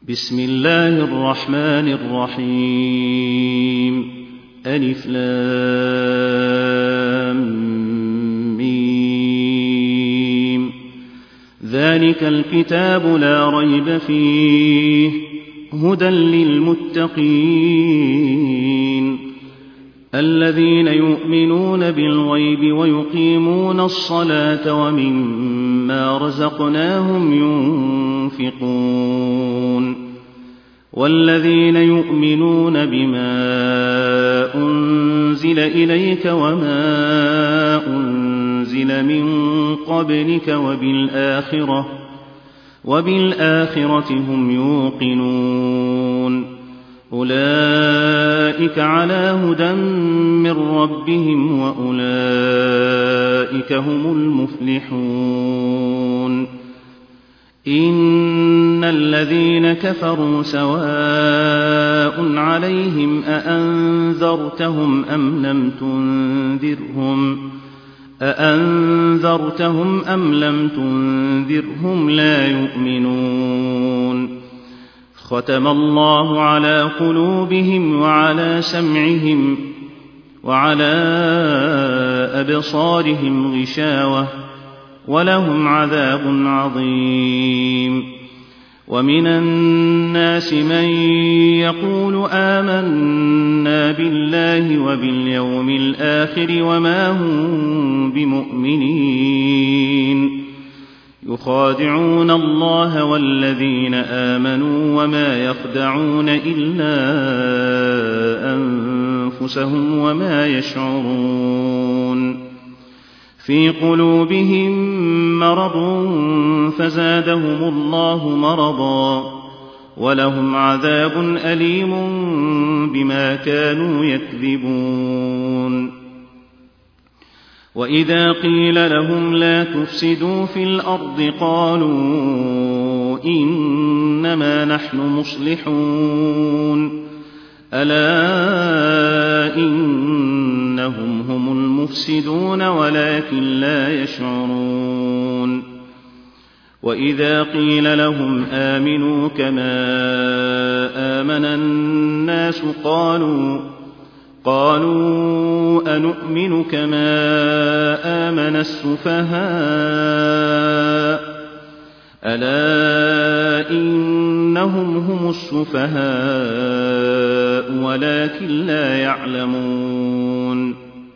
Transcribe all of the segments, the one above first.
بسم الله الرحمن الرحيم. ألف لام ميم. ذلك الكتاب لا ريب فيه هدى للمتقين الذين يؤمنون بالغيب ويقيمون الصلاة ومما رزقناهم ينفقون والذين يؤمنون بما أنزل إليك وما أنزل من قبلك وبالآخرة هم يوقنون أولئك على هدى من ربهم وأولئك هم المفلحون. إن الذين كفروا سواء عليهم أأنذرتهم أم لم تنذرهم لا يؤمنون. ختم الله على قلوبهم وعلى سمعهم وعلى أبصارهم غشاوة ولهم عذاب عظيم. ومن الناس من يقول آمنا بالله وباليوم الآخر وما هم بمؤمنين يخادعون الله والذين آمنوا وما يخدعون إلا أنفسهم وما يشعرون. في قلوبهم مرض فزادهم الله مرضا ولهم عذاب أليم بما كانوا يكذبون. وإذا قيل لهم لا تفسدوا في الأرض قالوا إنما نحن مصلحون ألا إنهم هم المفسدون ولكن لا يشعرون. وإذا قيل لهم آمنوا كما آمن الناس قالوا أنؤمن كما آمن السفهاء ألا إنهم هم السفهاء ولكن لا يعلمون.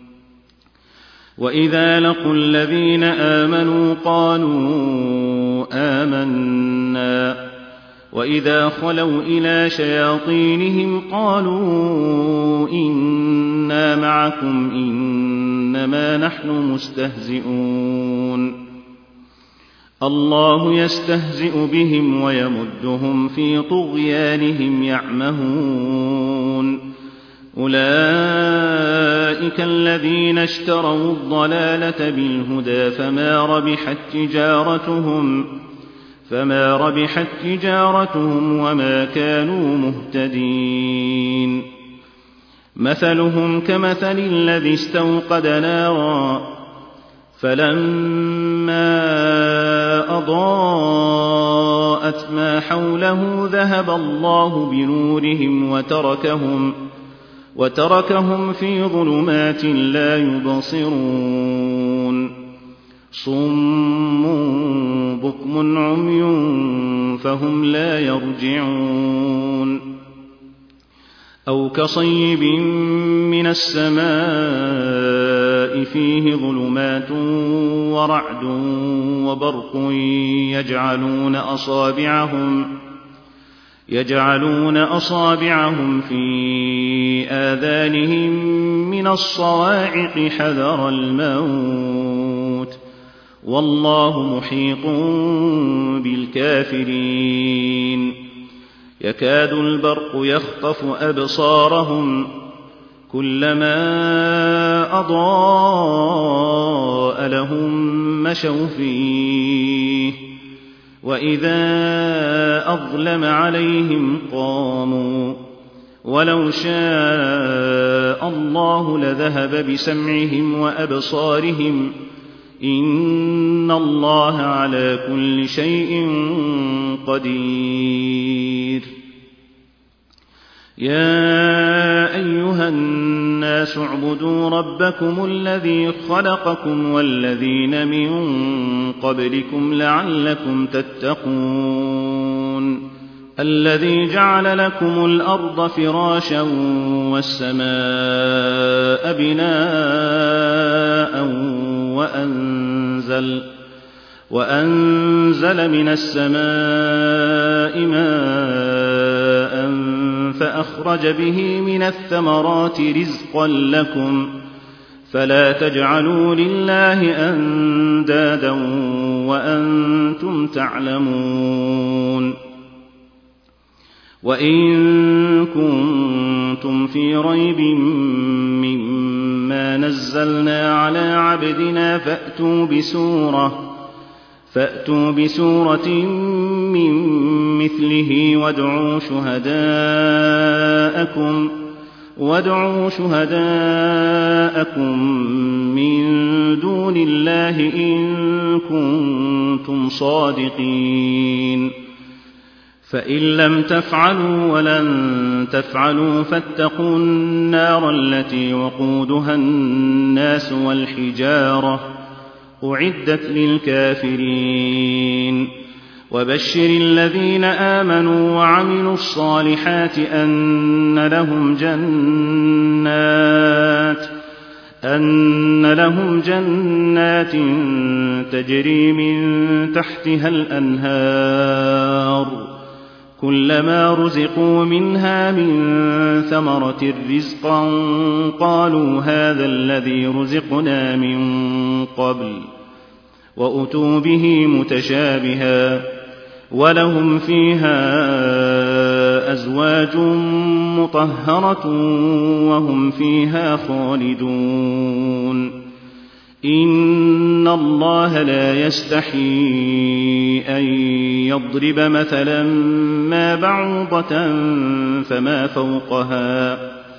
وإذا لقوا الذين آمنوا قالوا آمنا وإذا خلوا إلى شياطينهم قالوا إنا معكم إنما نحن مستهزئون. الله يستهزئ بهم ويمدهم في طغيانهم يعمهون. أولئك الذين اشتروا الضلالة بالهدى فما ربحت تجارتهم وما كانوا مهتدين. مثلهم كمثل الذي استوقد نارا فلما أضاءت ما حوله ذهب الله بنورهم وتركهم في ظلمات لا يبصرون. صم بكم عمي فهم لا يرجعون. أو كصيب من السماء فيه ظلمات ورعد وبرق يجعلون أصابعهم في آذانهم من الصواعق حذر الموت والله محيط بالكافرين. يكاد البرق يخطف أبصارهم كلما أضاء لهم مشوا فيه وإذا أظلم عليهم قاموا ولو شاء الله لذهب بسمعهم وأبصارهم إن الله على كل شيء قدير. يا أيها الناس اعبدوا ربكم الذي خلقكم والذين من قبلكم لعلكم تتقون الذي جعل لكم الأرض فراشا والسماء بناء وأنزل من السماء ماء فأخرج به من الثمرات رزقا لكم فلا تجعلوا لله أندادا وأنتم تعلمون وإن كنتم في ريب مما نزلنا على عبدنا فأتوا بسورة من مثله وادعوا شهداءكم من دون الله إن كنتم صادقين فإن لم تفعلوا ولن تفعلوا فاتقوا النار التي وقودها الناس والحجارة أعدت للكافرين وبشر الذين آمنوا وعملوا الصالحات أن لهم جنات تجري من تحتها الأنهار كلما رزقوا منها من ثمرة رزقا قالوا هذا الذي رزقنا من قبل وأتوا به متشابها ولهم فيها أزواج مطهرة وهم فيها خالدون إن الله لا يستحيي أن يضرب مثلا ما بعوضة فما فوقها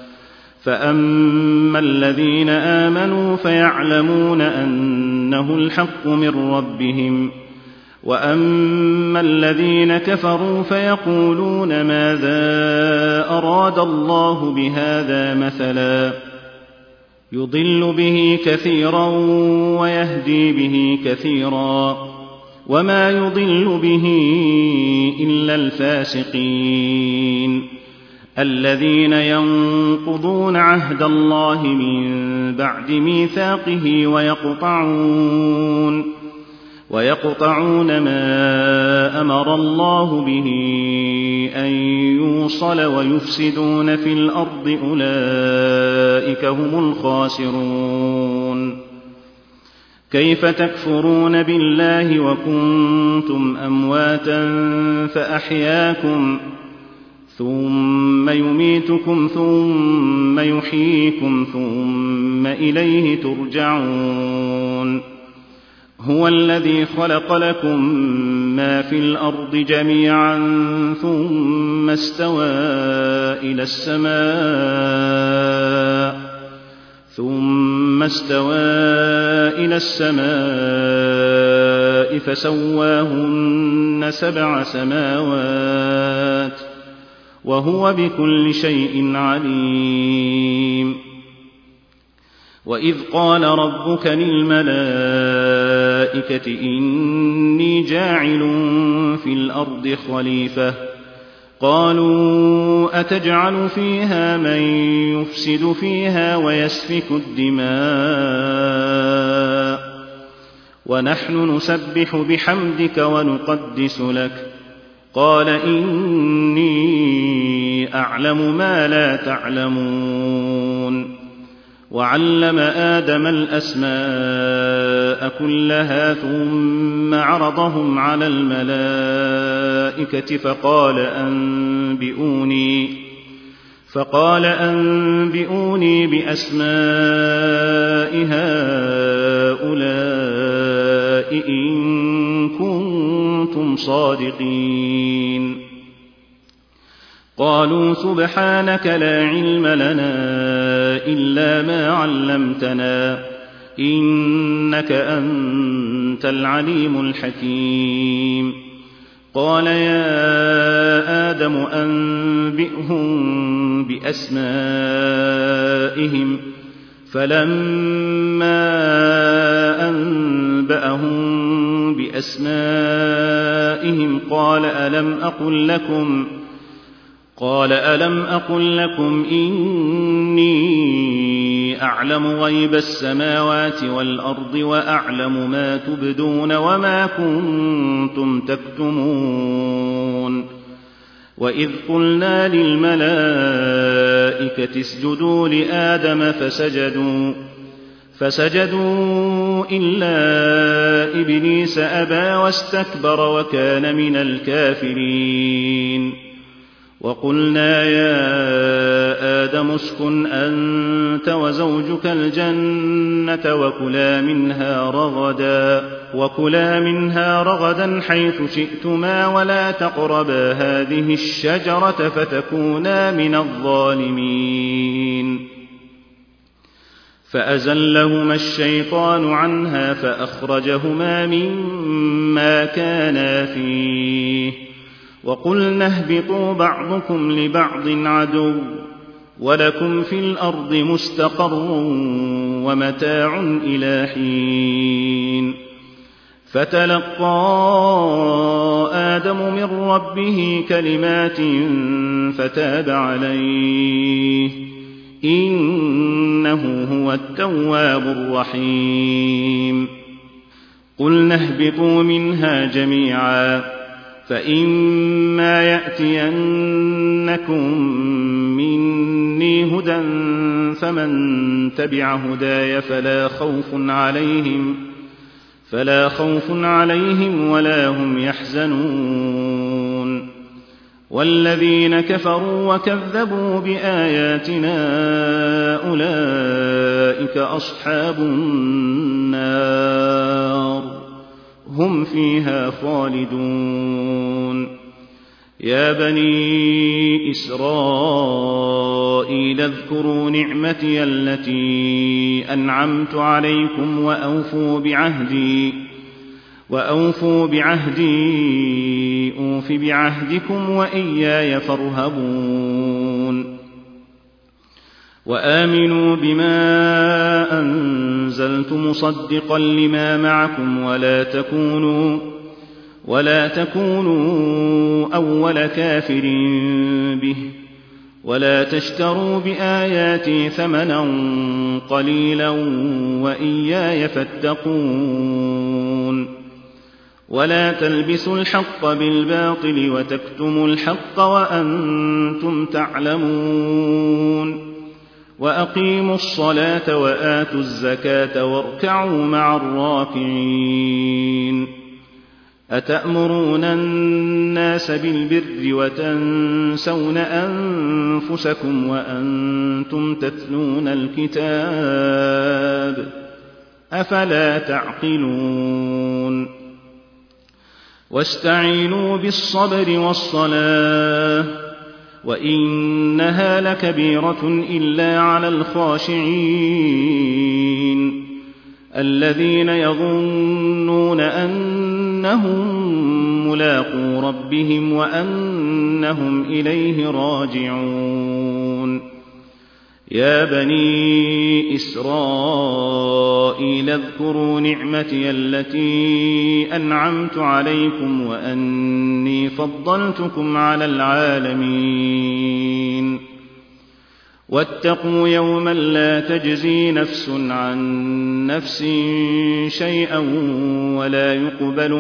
فأما الذين آمنوا فيعلمون أنه الحق من ربهم وأما الذين كفروا فيقولون ماذا أراد الله بهذا مثلا يضل به كثيرا ويهدي به كثيرا وما يضل به إلا الفاسقين الذين ينقضون عهد الله من بعد ميثاقه ويقطعون ما أمر الله به أن يوصل ويفسدون في الأرض أولئك هم الخاسرون كيف تكفرون بالله وكنتم أمواتا فأحياكم ثم يميتكم ثم يحييكم ثم إليه ترجعون هو الذي خلق لكم ما في الأرض جميعا ثم استوى إلى السماء فسواهن 7 سماوات وهو بكل شيء عليم وإذ قال ربك للملائكة إني جاعل في الأرض خليفة قالوا أتجعل فيها من يفسد فيها ويسفك الدماء ونحن نسبح بحمدك ونقدس لك قال إني أعلم ما لا تعلمون وعلم آدم الأسماء كلها ثم عرضهم على الملائكة فقال أنبئوني بأسماء هؤلاء إن كنتم صادقين قالوا سبحانك لا علم لنا إلا ما علمتنا إنك أنت العليم الحكيم قال يا آدم أنبئهم بأسمائهم فلما أنبأهم بأسمائهم قال ألم أقل لكم إني أعلم غيب السماوات والأرض وأعلم ما تبدون وما كنتم تكتمون وإذ قلنا للملائكة اسجدوا لآدم فسجدوا إلا إبليس أبى واستكبر وكان من الكافرين وقلنا يا آدم اسكن أنت وزوجك الجنة وكلا منها رغدا حيث شئتما ولا تقربا هذه الشجرة فتكونا من الظالمين فأزلهما الشيطان عنها فأخرجهما مما كانا فيه وقلنا اهبطوا بعضكم لبعض عدو ولكم في الأرض مستقر ومتاع إلى حين فتلقى آدم من ربه كلمات فتاب عليه إنه هو التواب الرحيم قلنا اهبطوا منها جميعا فإما يأتينكم مني هدى فمن تبع هداي فلا خوف عليهم ولا هم يحزنون والذين كفروا وكذبوا بآياتنا أولئك أصحاب النار هم فيها خالدون يا بني إسرائيل اذكروا نعمتي التي أنعمت عليكم وأوفوا بعهدي أوف بعهدكم وإياي فارهبون وآمنوا بما أنزلت مصدقا لما معكم ولا تكونوا أول كافر به ولا تشتروا بآياتي ثمنا قليلا وإياي فاتقون ولا تلبسوا الحق بالباطل وتكتموا الحق وأنتم تعلمون وأقيموا الصلاة وآتوا الزكاة واركعوا مع الراكعين أتأمرون الناس بالبر وتنسون أنفسكم وأنتم تتلون الكتاب أفلا تعقلون واستعينوا بالصبر والصلاة وإنها لكبيرة إلا على الخاشعين الذين يظنون أنهم ملاقو ربهم وأنهم إليه راجعون يا بني إسرائيل اذكروا نعمتي التي أنعمت عليكم وأني فضلتكم على العالمين واتقوا يوما لا تجزي نفس عن نفس شيئا ولا يقبل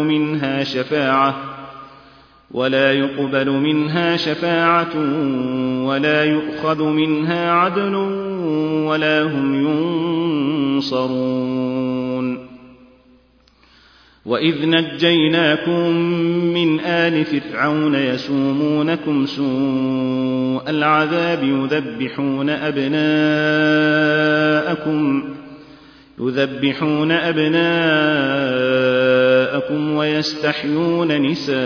منها شفاعة ولا يؤخذ منها عدل ولا هم ينصرون وإذ نجيناكم من آل فرعون يسومونكم سوء العذاب يذبحون أبناءكم ويستحيون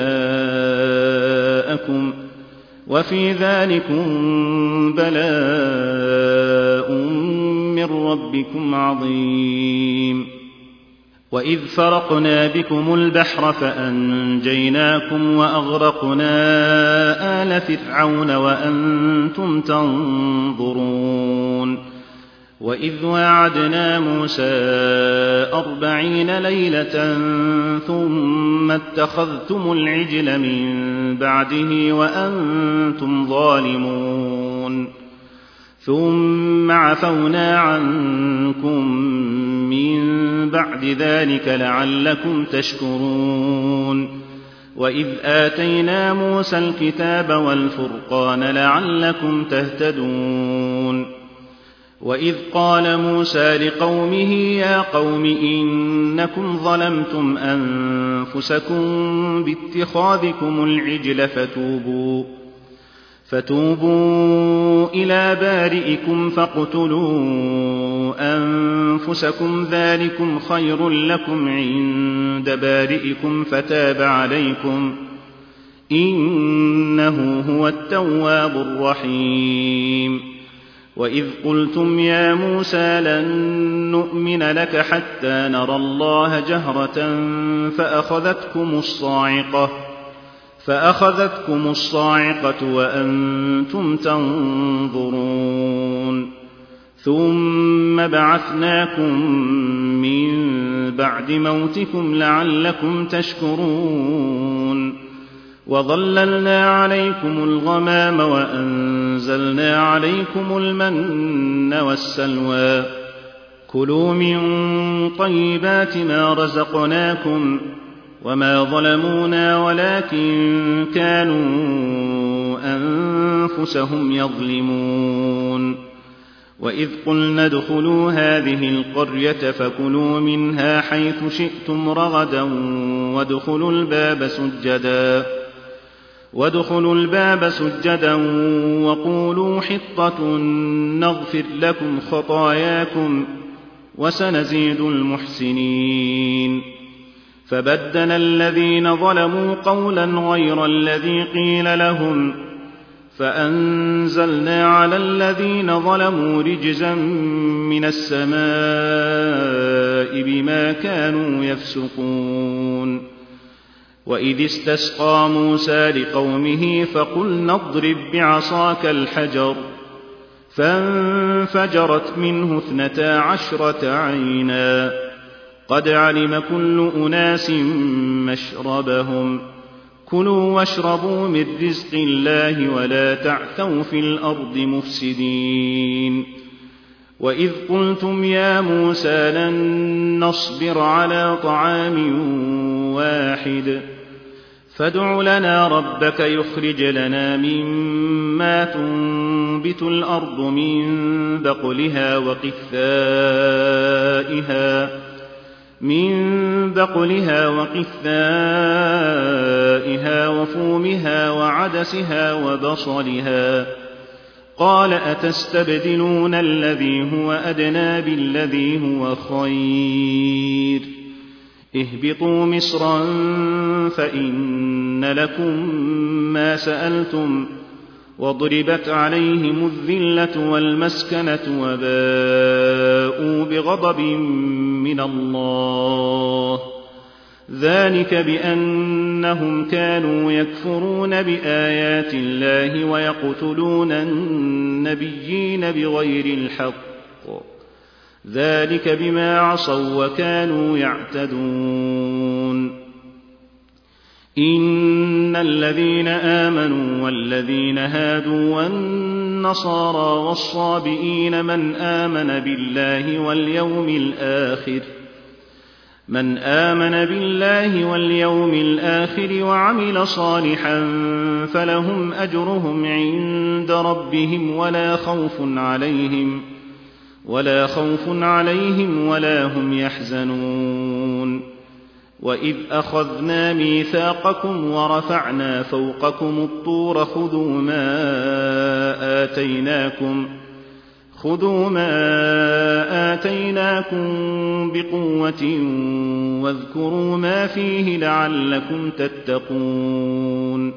نساءكم وفي ذلكم بلاء من ربكم عظيم وإذ فرقنا بكم البحر فأنجيناكم وأغرقنا آل فرعون وأنتم تنظرون وإذ واعدنا موسى 40 ليلة ثم اتخذتم العجل من بعده وأنتم ظالمون ثم عفونا عنكم من بعد ذلك لعلكم تشكرون وإذ آتينا موسى الكتاب والفرقان لعلكم تهتدون وإذ قال موسى لقومه يا قوم إنكم ظلمتم أنفسكم باتخاذكم العجل فتوبوا إلى بارئكم فاقتلوا أنفسكم ذلكم خير لكم عند بارئكم فتاب عليكم إنه هو التواب الرحيم وإذ قلتم يا موسى لن نؤمن لك حتى نرى الله جهرة فأخذتكم الصاعقة وأنتم تنظرون ثم بعثناكم من بعد موتكم لعلكم تشكرون وظللنا عليكم الغمام وأنزلنا عليكم المن والسلوى كلوا من طيبات ما رزقناكم وما ظلمونا ولكن كانوا أنفسهم يظلمون وإذ قلنا ادخلوا هذه القرية فكلوا منها حيث شئتم رغدا وادخلوا الباب سجدا وقولوا حطة نغفر لكم خطاياكم وسنزيد المحسنين فبدل الذين ظلموا قولا غير الذي قيل لهم فأنزلنا على الذين ظلموا رجزا من السماء بما كانوا يفسقون وإذ استسقى موسى لقومه فقلنا اضرب بعصاك الحجر فانفجرت منه 12 عينا قد علم كل أناس مشربهم كلوا واشربوا من رزق الله ولا تعثوا في الأرض مفسدين وإذ قلتم يا موسى لن نصبر على طعام واحد فادع لنا ربك يخرج لنا مما تنبت الأرض من بقلها وقثائها وفومها وعدسها وبصلها قال أتستبدلون الذي هو أدنى بالذي هو خير اهبطوا مصرا فإن لكم ما سألتم وضربت عليهم الذلة والمسكنة وباءوا بغضب من الله ذلك بأنهم كانوا يكفرون بآيات الله ويقتلون النبيين بغير الحق ذلك بما عصوا وكانوا يعتدون إن الذين آمنوا والذين هادوا والنصارى والصابئين من آمن بالله واليوم الآخر وعمل صالحا فلهم أجرهم عند ربهم ولا خوف عليهم ولا هم يحزنون وإذ أخذنا ميثاقكم ورفعنا فوقكم الطور خذوا ما آتيناكم بقوة واذكروا ما فيه لعلكم تتقون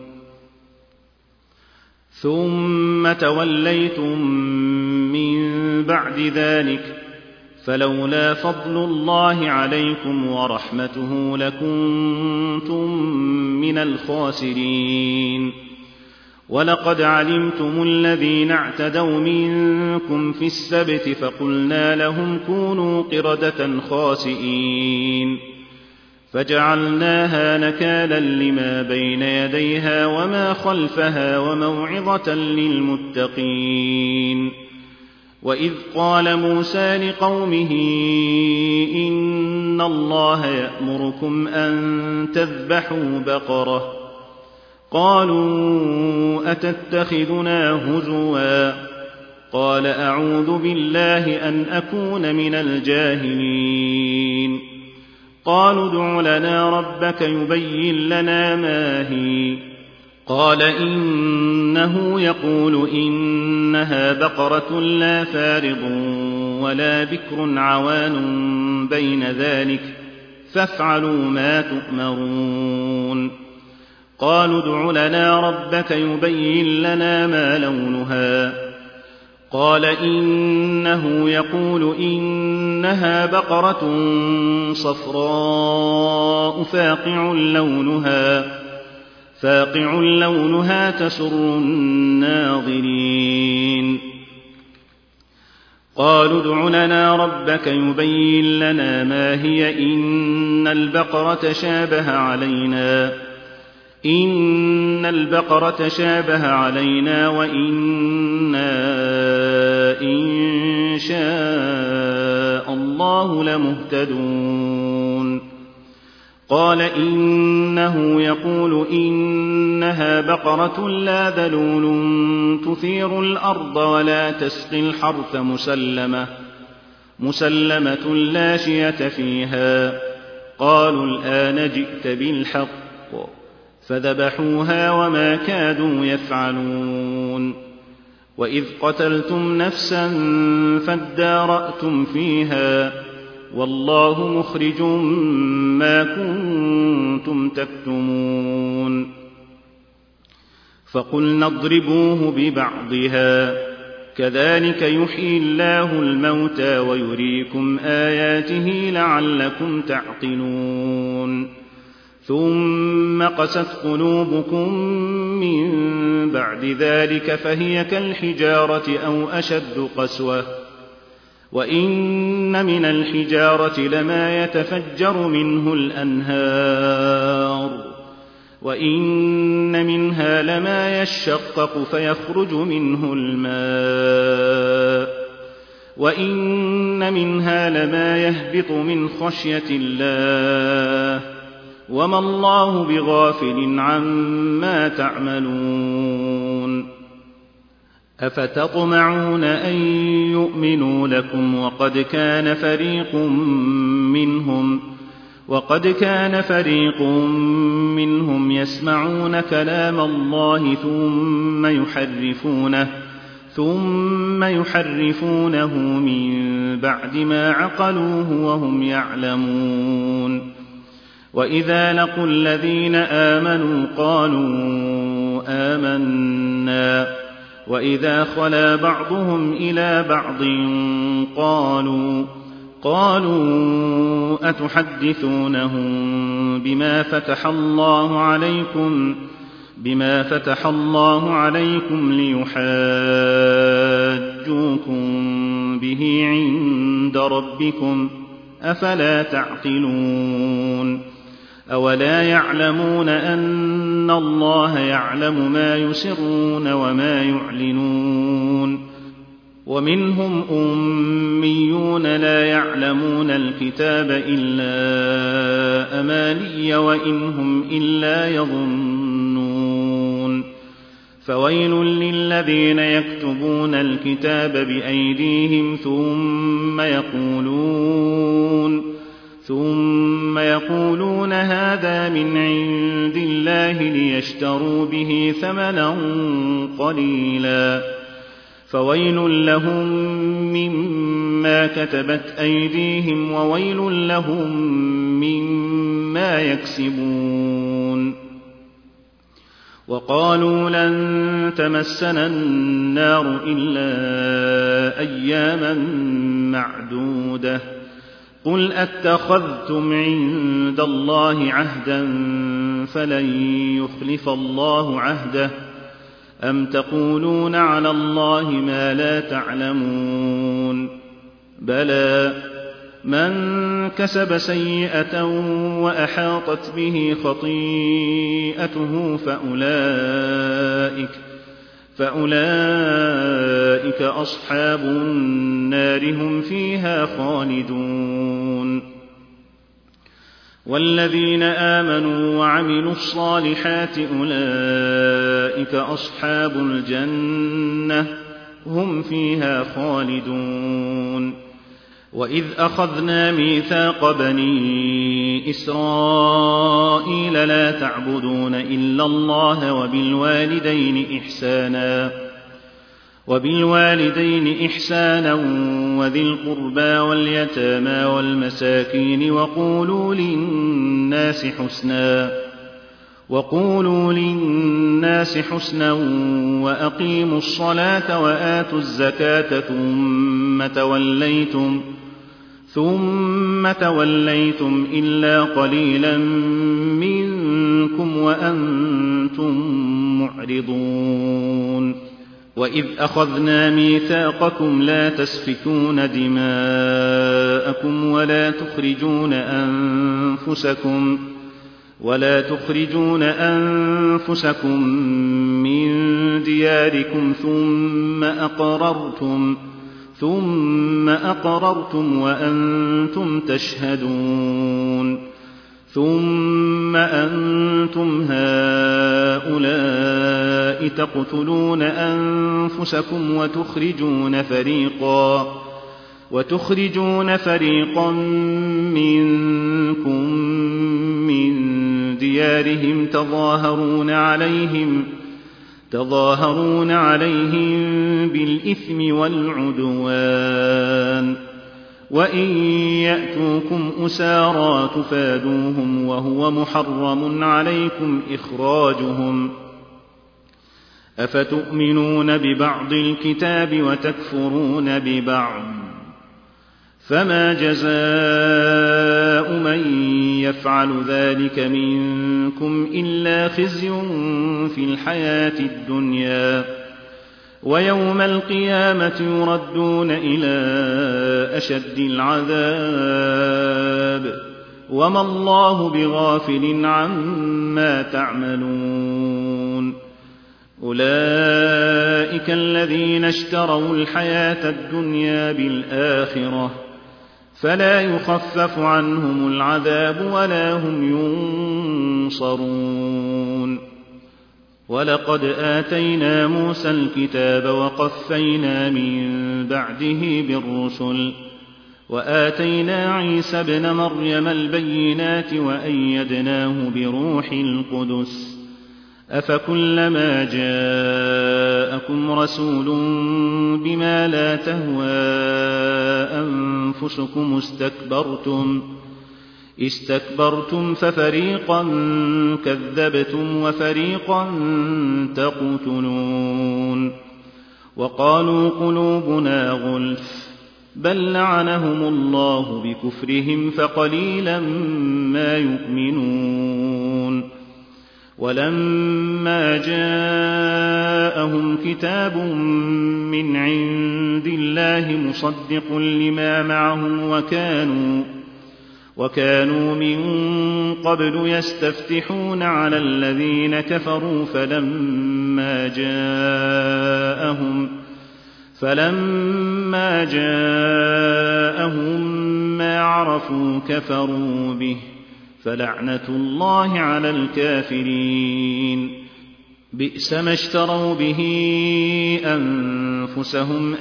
ثم توليتم من بعد ذلك فلولا فضل الله عليكم ورحمته لكنتم من الخاسرين. ولقد علمتم الذين اعتدوا منكم في السبت فقلنا لهم كونوا قردة خاسئين فجعلناها نكالا لما بين يديها وما خلفها وموعظة للمتقين. وإذ قال موسى لقومه إن الله يأمركم أن تذبحوا بقرة قالوا أتتخذنا هزوا قال أعوذ بالله أن أكون من الجاهلين. قالوا ادع لنا ربك يبين لنا ما هي قال إنه يقول إنها بقرة لا فارض ولا بكر عوان بين ذلك فافعلوا ما تؤمرون. قالوا ادع لنا ربك يبين لنا ما لونها قال إنه يقول إنها بقرة صفراء فاقع لونها تسر الناظرين. قالوا ادع لنا ربك يبين لنا ما هي إن البقرة شابه علينا وإنا إن شاء الله لمهتدون. قال إنه يقول إنها بقرة لا ذلول تثير الأرض ولا تسقي الحرث مسلمة لا شية فيها. قالوا الآن جئت بالحق فذبحوها وما كادوا يفعلون. وإذ قتلتم نفسا فادارأتم فيها والله مخرج ما كنتم تكتمون. فقلنا اضربوه ببعضها كذلك يحيي الله الموتى ويريكم آياته لعلكم تعقلون. ثم قست قلوبكم من بعد ذلك فهي كالحجارة أو أشد قسوة وإن من الحجارة لما يتفجر منه الأنهار وإن منها لما يشقق فيخرج منه الماء وإن منها لما يهبط من خشية الله وما الله بغافل عما تعملون. أفتطمعون أن يؤمنوا لكم وقد كان فريق منهم يسمعون كلام الله ثم يحرفونه من بعد ما عقلوه وهم يعلمون. وإذا لقوا الذين آمنوا قالوا آمنا وإذا خلا بعضهم إلى بعض قالوا أتحدثونهم بما فتح الله عليكم ليحاجوكم به عند ربكم أفلا تعقلون. أولا يعلمون أن الله يعلم ما يسرون وما يعلنون. ومنهم أميون لا يعلمون الكتاب إلا أماني وإن هم إلا يظنون. فويل للذين يكتبون الكتاب بأيديهم ثم يقولون هذا من عند الله ليشتروا به ثمنا قليلا فويل لهم مما كتبت أيديهم وويل لهم مما يكسبون. وقالوا لن تمسنا النار إلا أياما معدودة قل أتخذتم عند الله عهدا فلن يخلف الله عهده أم تقولون على الله ما لا تعلمون بلى من كسب سيئة وأحاطت به خطيئته فأولئك أصحاب النار هم فيها خالدون والذين آمنوا وعملوا الصالحات أولئك أصحاب الجنة هم فيها خالدون وإذ أخذنا ميثاق بني إسرائيل لا تعبدون إلا الله وبالوالدين إحسانا وذي القربى واليتامى والمساكين وقولوا للناس حسنا وأقيموا الصلاة وآتوا الزكاة ثم توليتم إلا قليلا منكم وأنتم معرضون وإذ أخذنا ميثاقكم لا تسفكون دماءكم ولا تخرجون أنفسكم من دياركم ثم أقررتم وأنتم تشهدون ثم أنتم هؤلاء تقتلون أنفسكم وتخرجون فريقا منكم من ديارهم تظاهرون عليهم بالإثم والعدوان وإن يأتوكم أسارى تفادوهم وهو محرم عليكم إخراجهم أفتؤمنون ببعض الكتاب وتكفرون ببعض فما جزاء من يفعل ذلك منكم إلا خزي في الحياة الدنيا ويوم القيامة يردون إلى أشد العذاب وما الله بغافل عما تعملون أولئك الذين اشتروا الحياة الدنيا بالآخرة فلا يخفف عنهم العذاب ولا هم ينصرون ولقد آتينا موسى الكتاب وقفينا من بعده بالرسل وآتينا عيسى ابن مريم البينات وأيدناه بروح القدس أفكلما جاءكم رسول بما لا تهوى أنفسكم استكبرتم ففريقا كذبتم وفريقا تقتلون وقالوا قلوبنا غلف بل لعنهم الله بكفرهم فقليلا ما يؤمنون ولما جاءهم كتاب من عند الله مصدق لما معهم وكانوا من قبل يستفتحون على الذين كفروا فلما جاءهم ما عرفوا كفروا به فلعنة الله على الكافرين بئس ما اشتروا به أنفسهم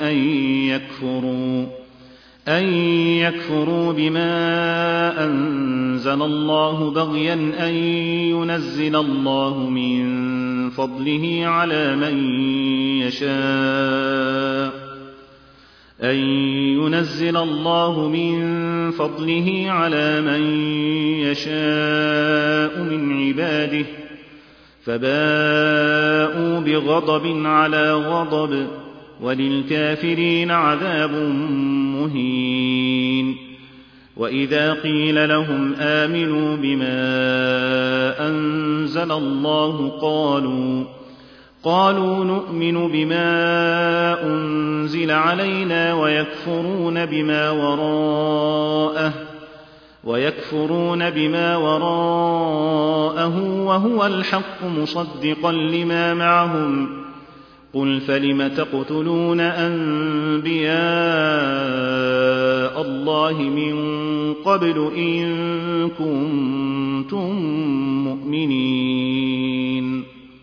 أن يكفروا بما أنزل الله بغيا أن ينزل الله من فضله على من يشاء من عباده فباءوا بغضب على غضب وللكافرين عذاب مهين. وإذا قيل لهم آمنوا بما أنزل الله قالوا نؤمن بما أنزل علينا ويكفرون بما وراءه وهو الحق مصدقا لما معهم. قل فلم تقتلون أنبياء الله من قبل إن كنتم مؤمنين.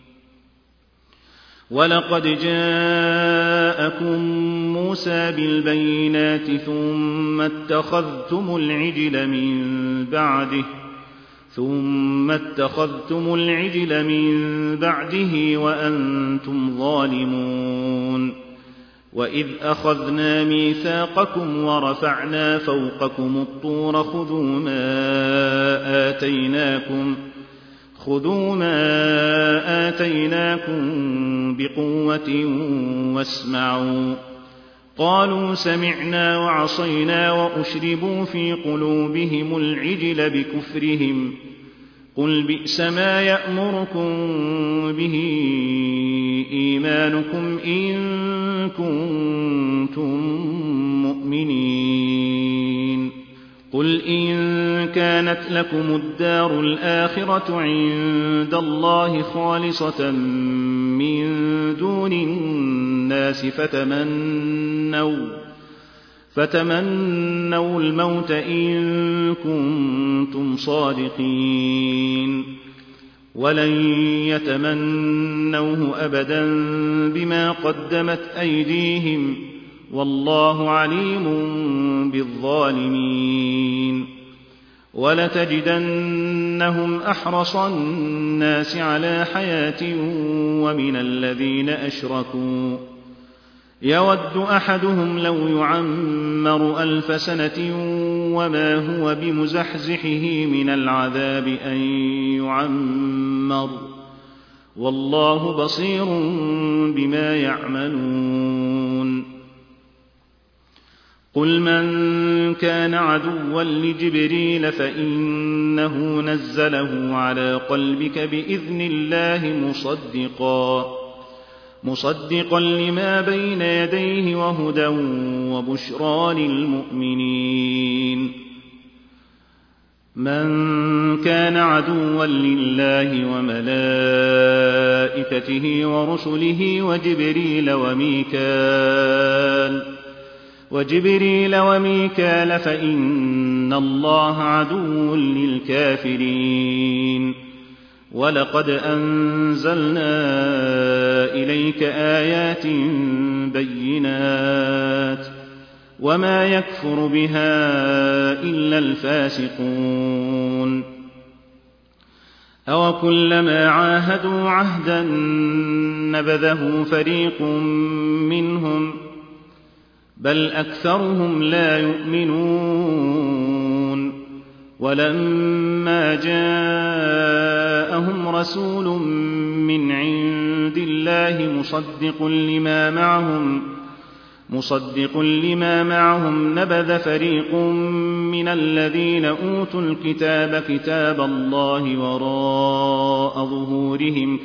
ولقد جاءكم موسى بالبينات ثم اتخذتم العجل من بعده وأنتم ظالمون. وإذ أخذنا ميثاقكم ورفعنا فوقكم الطور خذوا ما آتيناكم بقوة واسمعوا. قالوا سمعنا وعصينا وأشربوا في قلوبهم العجل بكفرهم. قل بئس ما يأمركم به إيمانكم إن كنتم مؤمنين. قل إن كانت لكم الدار الآخرة عند الله خالصة من دون الناس فتمنوا الموت إن كنتم صادقين. ولن يتمنوه أبدا بما قدمت أيديهم والله عليم بالظالمين. ولتجدنهم أحرص الناس على حياة ومن الذين أشركوا يود أحدهم لو يعمر 1000 سنة وما هو بمزحزحه من العذاب أن يعمر والله بصير بما يعملون. قل من كان عدوا لجبريل فإنه نزله على قلبك بإذن الله مصدقا لما بين يديه وهدى وبشرى للمؤمنين. من كان عدوا لله وملائكته ورسله وجبريل وميكال فإن الله عدو للكافرين. ولقد أنزلنا إليك آيات بينات وما يكفر بها إلا الفاسقون. أوكلما عاهدوا عهدا نبذه فريق منهم بل أكثرهم لا يؤمنون. ولما جاءهم رسول من عند الله مصدق لما معهم نبذ فريق من الذين أوتوا الكتاب كتاب الله وراء ظهورهم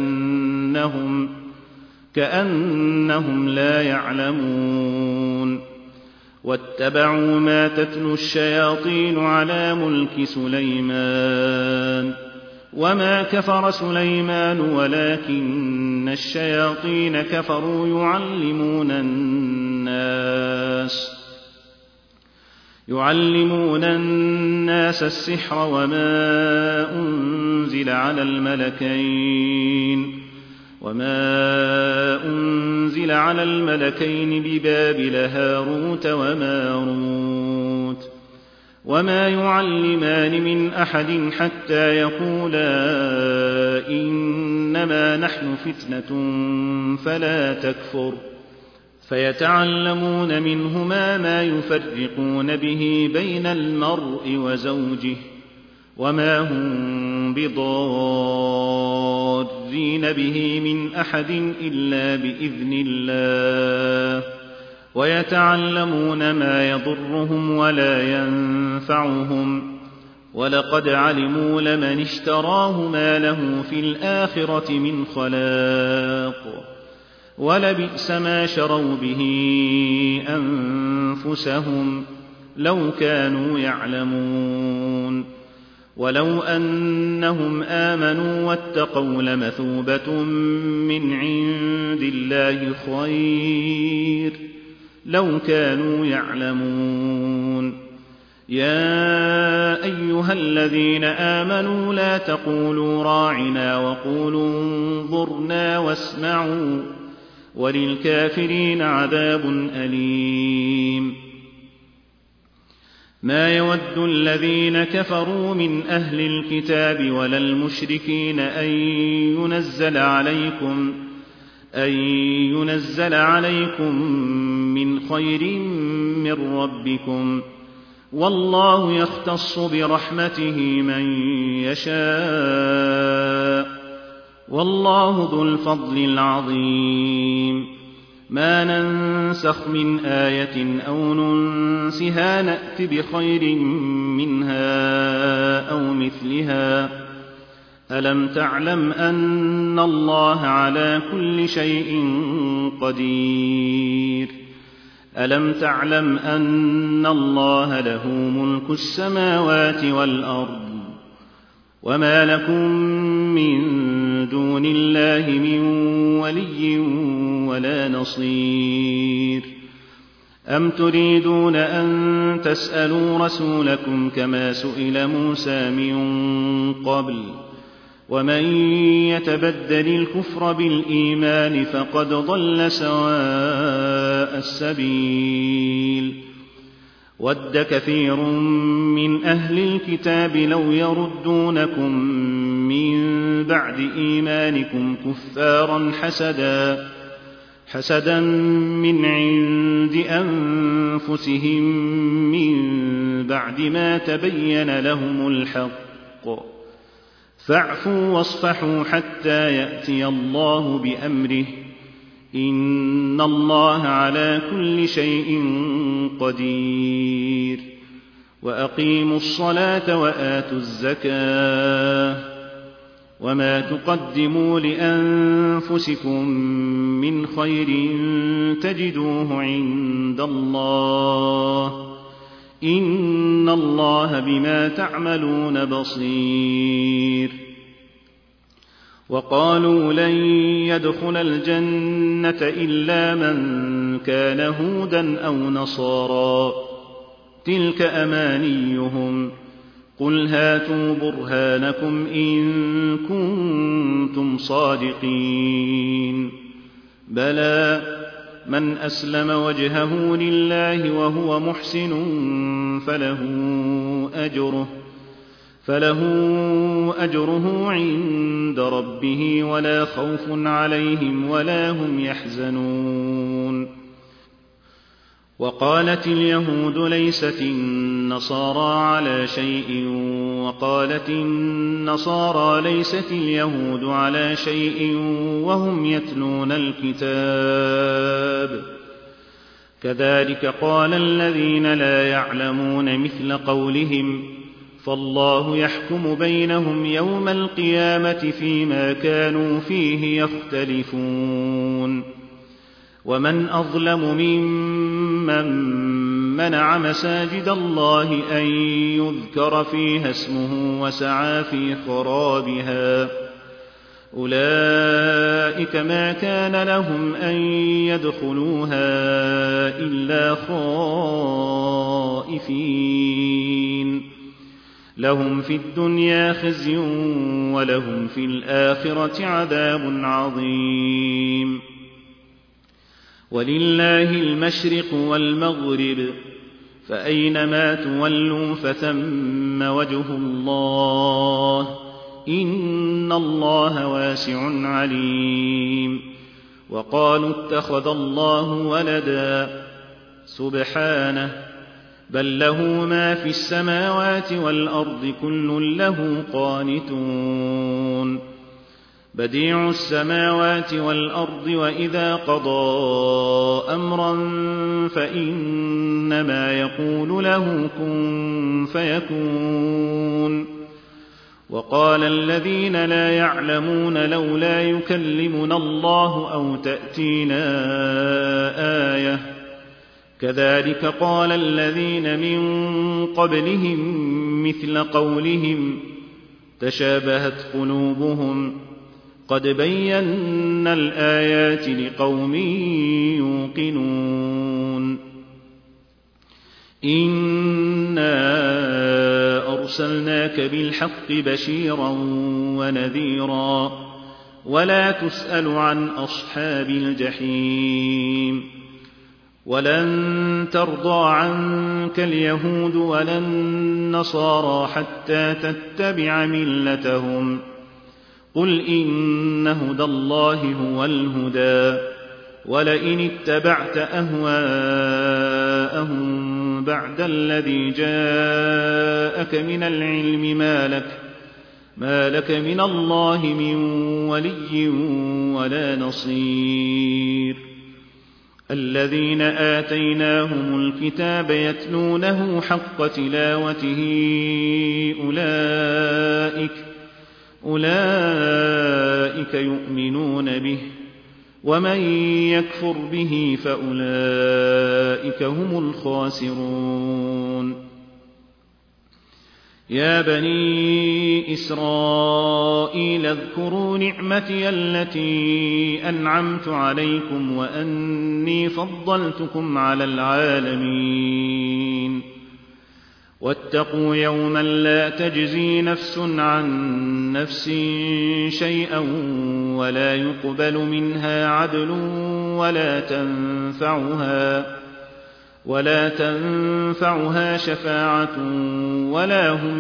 كأنهم لا يعلمون. واتبعوا ما تتلو الشياطين على ملك سليمان وما كفر سليمان ولكن الشياطين كفروا يعلمون الناس السحر وما أنزل على الملكين ببابل هاروت وماروت وما يعلمان من أحد حتى يقولا إنما نحن فتنة فلا تكفر فيتعلمون منهما ما يفرقون به بين المرء وزوجه وما هم بضارين ضارين به من أحد إلا بإذن الله ويتعلمون ما يضرهم ولا ينفعهم ولقد علموا لمن اشتراه ما له في الآخرة من خلاق ولبئس ما شروا به أنفسهم لو كانوا يعلمون ولو أنهم آمنوا واتقوا لمثوبة من عند الله خير لو كانوا يعلمون يا أيها الذين آمنوا لا تقولوا راعنا وقولوا انظرنا واسمعوا وللكافرين عذاب أليم ما يود الذين كفروا من أهل الكتاب ولا المشركين أن ينزل عليكم من خير من ربكم والله يختص برحمته من يشاء والله ذو الفضل العظيم ما ننسخ من آية أو ننسها نأت بخير منها أو مثلها ألم تعلم أن الله على كل شيء قدير ألم تعلم أن الله له ملك السماوات والأرض وما لكم من دون الله من ولي ولا نصير أم تريدون أن تسألوا رسولكم كما سئل موسى من قبل ومن يتبدل الكفر بالإيمان فقد ضل سواء السبيل ود كثير من أهل الكتاب لو يردونكم من بعد إيمانكم كفارا حسدا من عند أنفسهم من بعد ما تبين لهم الحق فاعفوا واصفحوا حتى يأتي الله بأمره إن الله على كل شيء قدير وأقيموا الصلاة وآتوا الزكاة وما تقدموا لأنفسكم من خير تجدوه عند الله إن الله بما تعملون بصير وقالوا لن يدخل الجنة إلا من كان هودا أو نصارى تلك أمانيهم قل هاتوا برهانكم إن كنتم صادقين بلى من أسلم وجهه لله وهو محسن فله أجره عند ربه ولا خوف عليهم ولا هم يحزنون وقالت اليهود ليست النصارى على شيء وقالت النصارى ليست اليهود على شيء وهم يتلون الكتاب كذلك قال الذين لا يعلمون مثل قولهم فالله يحكم بينهم يوم القيامة فيما كانوا فيه يختلفون ومن أظلم ممن منع مساجد الله أن يذكر فيها اسمه وسعى في خرابها أولئك ما كان لهم أن يدخلوها إلا خائفين لهم في الدنيا خزي ولهم في الآخرة عذاب عظيم ولله المشرق والمغرب فأينما تولوا فثم وجه الله إن الله واسع عليم وقالوا اتخذ الله ولدا سبحانه بل له ما في السماوات والأرض كل له قانتون بديع السماوات والأرض وإذا قضى أمرا فإنما يقول له كن فيكون. وقال الذين لا يعلمون لولا يكلمنا الله أو تأتينا آية كذلك قال الذين من قبلهم مثل قولهم تشابهت قلوبهم قد بينا الآيات لقوم يوقنون. إنا أرسلناك بالحق بشيرا ونذيرا ولا تسأل عن أصحاب الجحيم. ولن ترضى عنك اليهود ولا النصارى حتى تتبع ملتهم قل إن هدى الله هو الهدى ولئن اتبعت أهواءهم بعد الذي جاءك من العلم ما لك من الله من ولي ولا نصير. الذين آتيناهم الكتاب يتلونه حق تلاوته أولئك يؤمنون به ومن يكفر به فأولئك هم الخاسرون. يا بني إسرائيل اذكروا نعمتي التي أنعمت عليكم وأني فضلتكم على العالمين. واتقوا يوما لا تجزي نفس عن نفس شيئا ولا يقبل منها عدل ولا تنفعها شفاعة ولا هم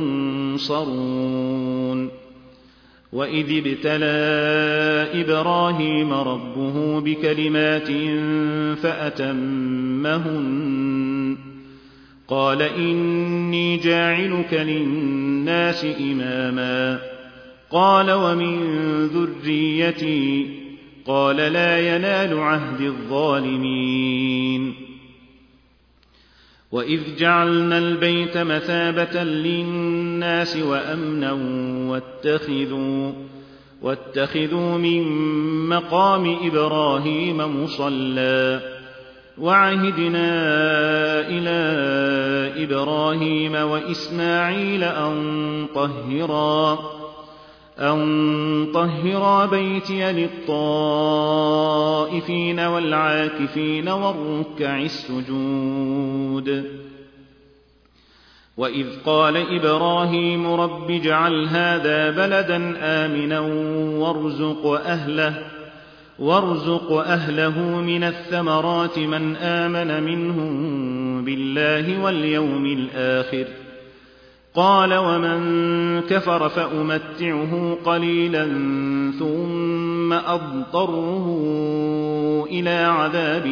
ينصرون. وإذ ابتلى إبراهيم ربه بكلمات فأتمهن قال إني جاعلك للناس إماما قال ومن ذريتي قال لا ينال عهد الظالمين. وإذ جعلنا البيت مثابة للناس وأمنا واتخذوا من مقام إبراهيم مصلى وعهدنا إلى إبراهيم وإسماعيل أن طهرا بيتي للطائفين والعاكفين والركع السجود. وإذ قال إبراهيم رب اجعل هذا بلدا آمنا وارزق أهله من الثمرات من آمن منهم بالله واليوم الآخر قال ومن كفر فأمتعه قليلا ثم أضطره إلى عذاب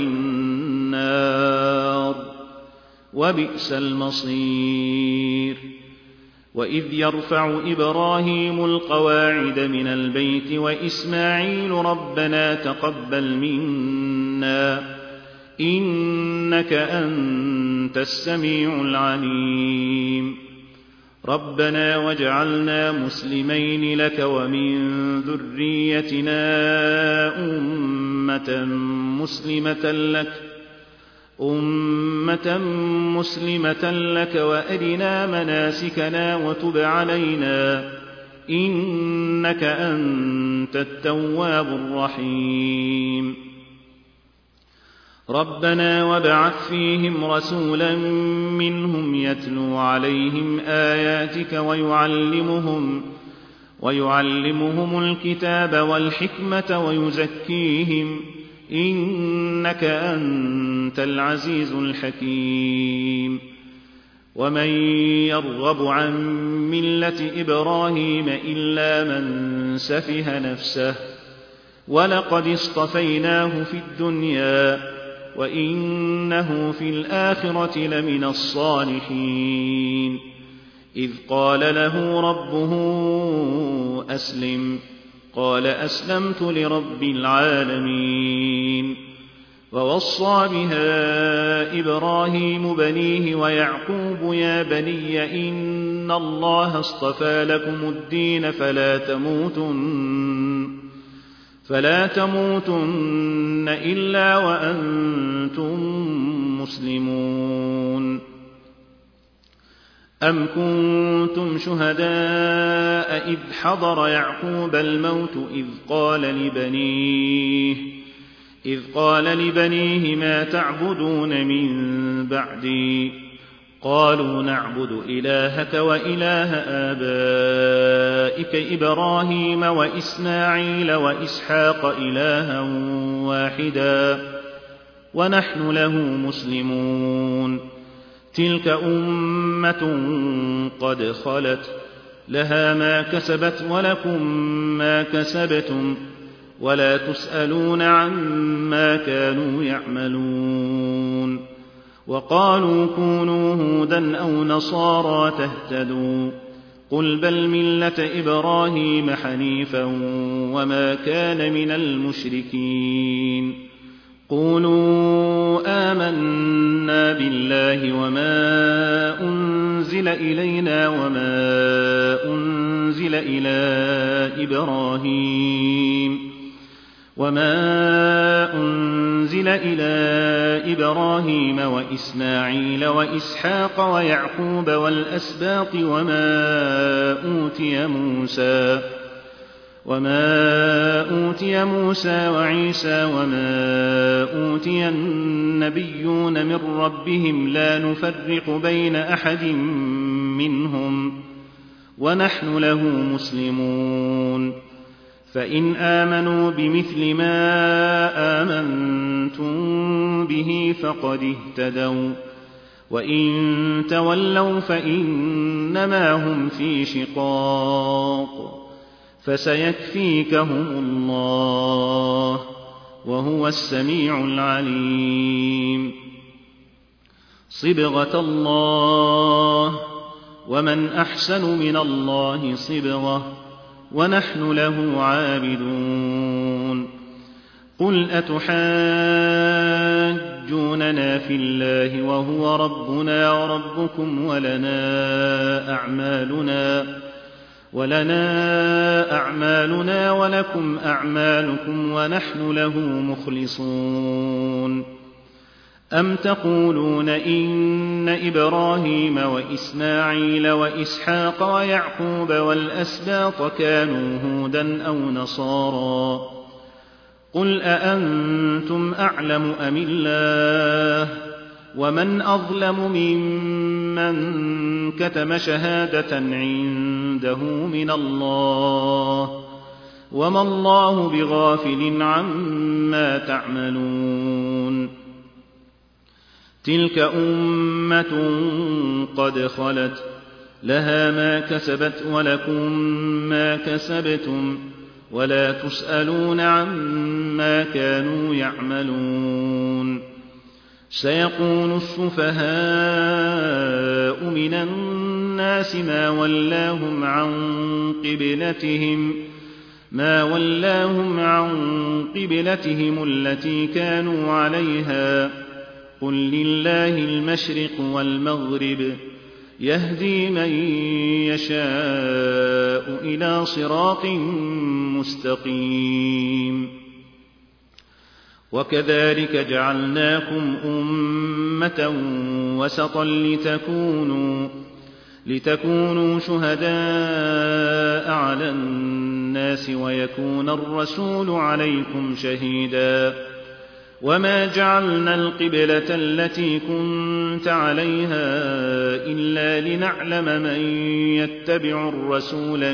النار وبئس المصير. وإذ يرفع إبراهيم القواعد من البيت وإسماعيل ربنا تقبل منا إنك أنت السميع العليم. ربنا واجعلنا مسلمين لك ومن ذريتنا أمة مسلمة لك وأرنا مناسكنا وتب علينا إنك أنت التواب الرحيم. ربنا وابعث فيهم رسولا منهم يتلو عليهم آياتك ويعلمهم الكتاب والحكمة ويزكيهم إنك أنت العزيز الحكيم. ومن يرغب عن ملة إبراهيم إلا من سفه نفسه ولقد اصطفيناه في الدنيا وإنه في الآخرة لمن الصالحين. إذ قال له ربه أسلم قال أسلمت لرب العالمين. ووصى بها إبراهيم بنيه ويعقوب يا بني إن الله اصطفى لكم الدين فلا تموتن إلا وأنتم مسلمون. أم كنتم شهداء إذ حضر يعقوب الموت إذ قال لبنيه ما تعبدون من بعدي قالوا نعبد إلهك وإله آبائك إبراهيم وإسماعيل وإسحاق إلها واحدا ونحن له مسلمون. تلك أمة قد خلت لها ما كسبت ولكم ما كسبتم ولا تسألون عما كانوا يعملون. وقالوا كونوا هودا أو نصارى تهتدوا قل بل ملة إبراهيم حنيفا وما كان من المشركين. قولوا آمنا بالله وما أنزل إلينا وما أنزل إلى إبراهيم وإسماعيل وإسحاق ويعقوب والأسباط وما أوتي موسى وعيسى وما أوتي النبيون من ربهم لا نفرق بين أحد منهم ونحن له مسلمون. فإن آمنوا بمثل ما آمنتم به فقد اهتدوا وإن تولوا فإنما هم في شقاق فسيكفيكهم الله وهو السميع العليم. صبغة الله ومن أحسن من الله صبغة ونحن له عابدون. قل أتحاجوننا في الله وهو ربنا وربكم ولنا أعمالنا ولكم أعمالكم ونحن له مخلصون. أم تقولون إن إبراهيم وإسماعيل وإسحاق ويعقوب والأسباط كانوا هودا أو نصارى قل أأنتم أعلم أم الله ومن أظلم ممن كتم شهادة عنده من الله وما الله بغافل عما تعملون. تلك أمة قد خلت لها ما كسبت ولكم ما كسبتم ولا تسألون عما كانوا يعملون. سيقول السفهاء من الناس ما ولاهم عن قبلتهم التي كانوا عليها قل لله المشرق والمغرب يهدي من يشاء إلى صراط مستقيم. وكذلك جعلناكم أمة وسطا لتكونوا شهداء على الناس ويكون الرسول عليكم شهيدا. وما جعلنا القبلة التي كنت عليها إلا لنعلم من يتبع الرسول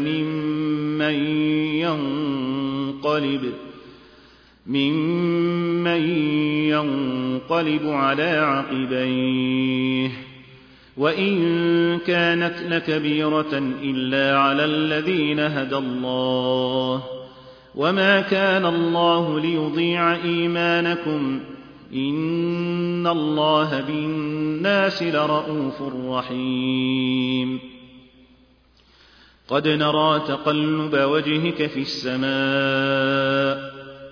ممن ينقلب على عقبيه وإن كانت لكبيرة إلا على الذين هدى الله وما كان الله ليضيع إيمانكم إن الله بالناس لرءوف رحيم. قد نرى تقلب وجهك في السماء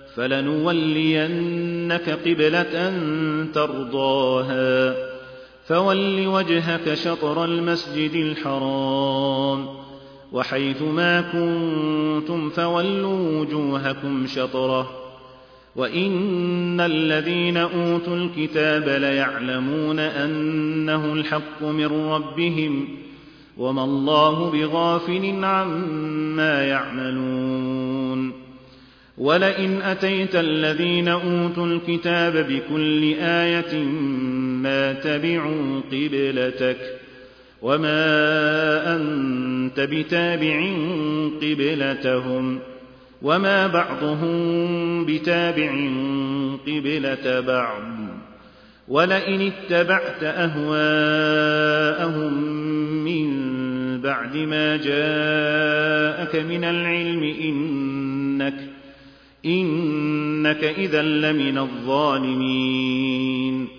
فلنولينك قبلة ترضاها فول وجهك شطر المسجد الحرام وحيث ما كنتم فولوا وجوهكم شطره وإن الذين أوتوا الكتاب ليعلمون أنه الحق من ربهم وما الله بغافل عما يعملون ولئن أتيت الذين أوتوا الكتاب بكل آية ما تبعوا قبلتك وما أنت بتابع قبلتهم وما بعضهم بتابع قبلة بعض ولئن اتبعت أهواءهم من بعد ما جاءك من العلم إنك إذا لمن الظالمين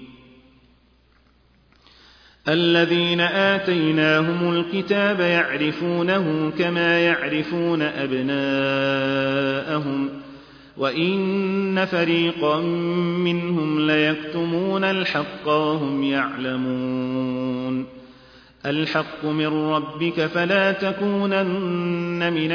الذين آتيناهم الكتاب يعرفونه كما يعرفون أبناءهم وإن فريقا منهم ليكتمون الحق وهم يعلمون الحق من ربك فلا تكونن من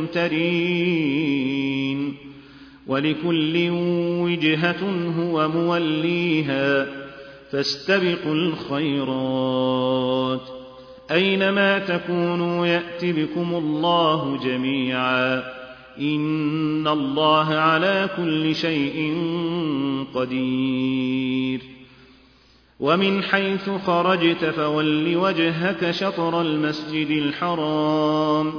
الممترين ولكل وجهة هو موليها فاستبقوا الخيرات أينما تكونوا يأت بكم الله جميعا إن الله على كل شيء قدير ومن حيث خرجت فول وجهك شطر المسجد الحرام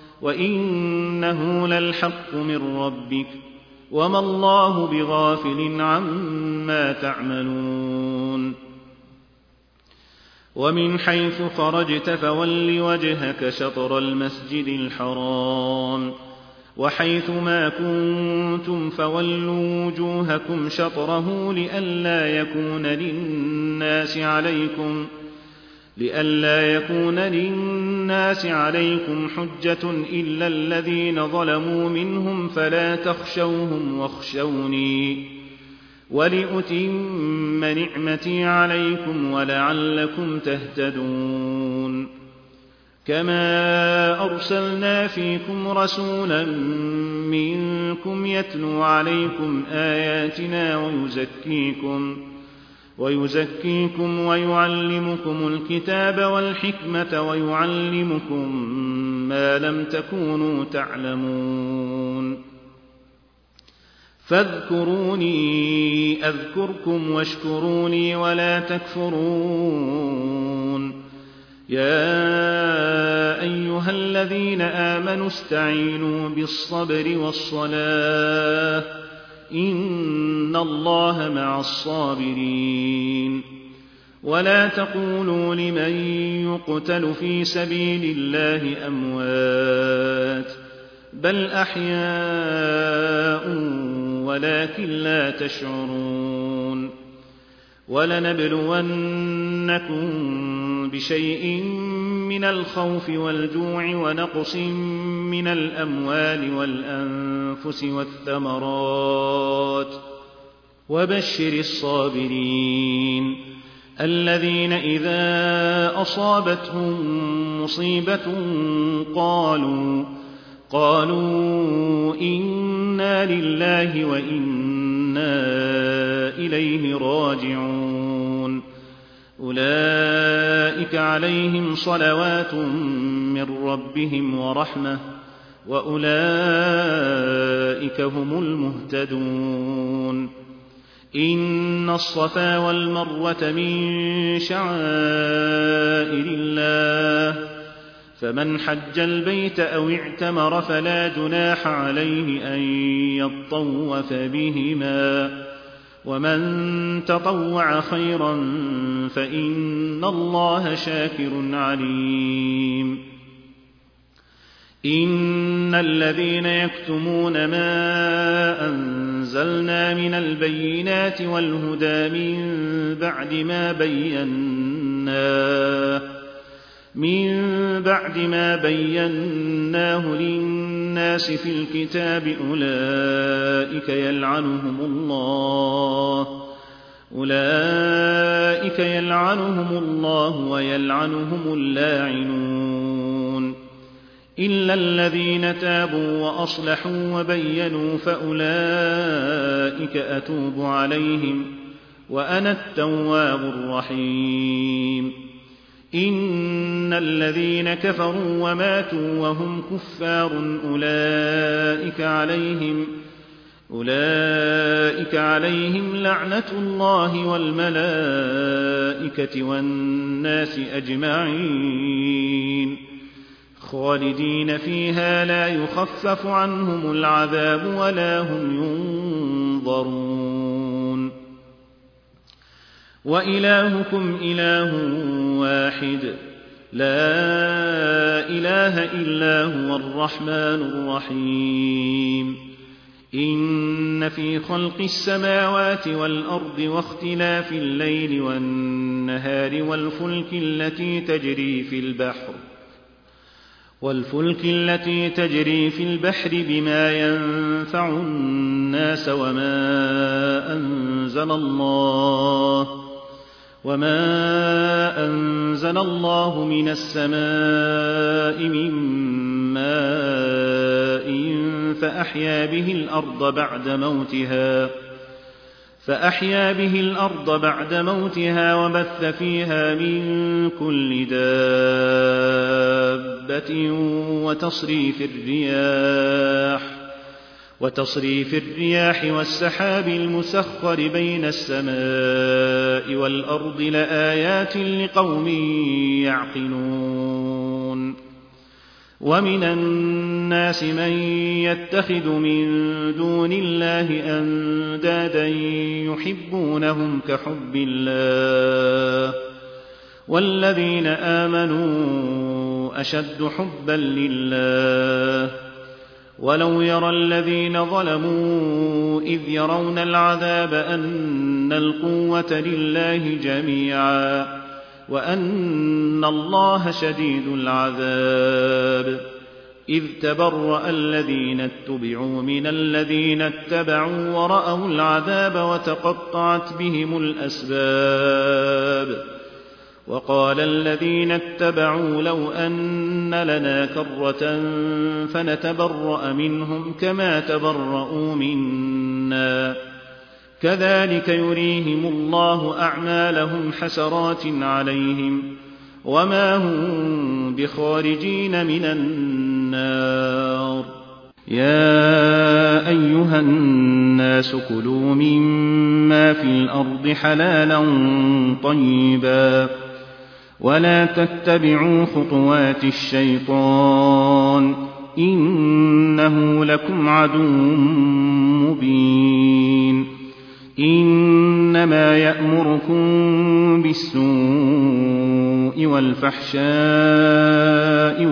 وإنه للحق من ربك وما الله بغافل عما تعملون ومن حيث خرجت فول وجهك شطر المسجد الحرام وحيث ما كنتم فولوا وجوهكم شطره لئلا يكون للناس عليكم حجة إلا الذين ظلموا منهم فلا تخشوهم واخشوني ولأتم نعمتي عليكم ولعلكم تهتدون كما أرسلنا فيكم رسولا منكم يتلو عليكم آياتنا ويزكيكم ويعلمكم الكتاب والحكمة ويعلمكم ما لم تكونوا تعلمون فاذكروني أذكركم واشكروني ولا تكفرون يا أيها الذين آمنوا استعينوا بالصبر والصلاة إن الله مع الصابرين ولا تقولوا لمن يقتل في سبيل الله أموات بل أحياء ولكن لا تشعرون ولنبلونكم بشيء من الخوف والجوع ونقص من الأموال والأنفس والثمرات وبشر الصابرين الذين إذا أصابتهم مصيبة قالوا إنا لله وإنا إليه راجعون أولئك عليهم صلوات من ربهم ورحمة وأولئك هم المهتدون إن الصفا والمروة من شعائر الله فمن حج البيت أو اعتمر فلا جناح عليه أن يطوف بهما ومن تطوع خيرا فإن الله شاكر عليم إن الذين يكتمون ما أنزلنا من البينات والهدى من بعد ما من بعد ما بيناه للناس في الكتاب أولئك يلعنهم الله ويلعنهم اللاعنون إلا الذين تابوا وأصلحوا وبينوا فأولئك أتوب عليهم وأنا التواب الرحيم إن الذين كفروا وماتوا وهم كفار أولئك عليهم لعنة الله والملائكة والناس أجمعين خالدين فيها لا يخفف عنهم العذاب ولا هم ينظرون وإلهكم إله واحد لا إله إلا هو الرحمن الرحيم إن في خلق السماوات والأرض واختلاف الليل والنهار والفلك التي تجري في البحر بما ينفع الناس وما أنزل الله من السماء من ماء فأحيا به الأرض بعد موتها وبث فيها من كل دابة وتصريف الرياح والسحاب المسخر بين السماء والأرض لآيات لقوم يعقلون ومن الناس من يتخذ من دون الله أندادا يحبونهم كحب الله والذين آمنوا أشد حبا لله ولو يرى الذين ظلموا إذ يرون العذاب أن القوة لله جميعا وأن الله شديد العذاب إذ تبرأ الذين اتبعوا من الذين اتبعوا ورأوا العذاب وتقطعت بهم الأسباب وقال الذين اتبعوا لو أن لنا كرة فنتبرأ منهم كما تبرؤوا منا كذلك يريهم الله أعمالهم حسرات عليهم وما هم بخارجين من النار يا أيها الناس كلوا مما في الأرض حلالا طيبا ولا تتبعوا خطوات الشيطان إنه لكم عدو مبين إنما يأمركم بالسوء والفحشاء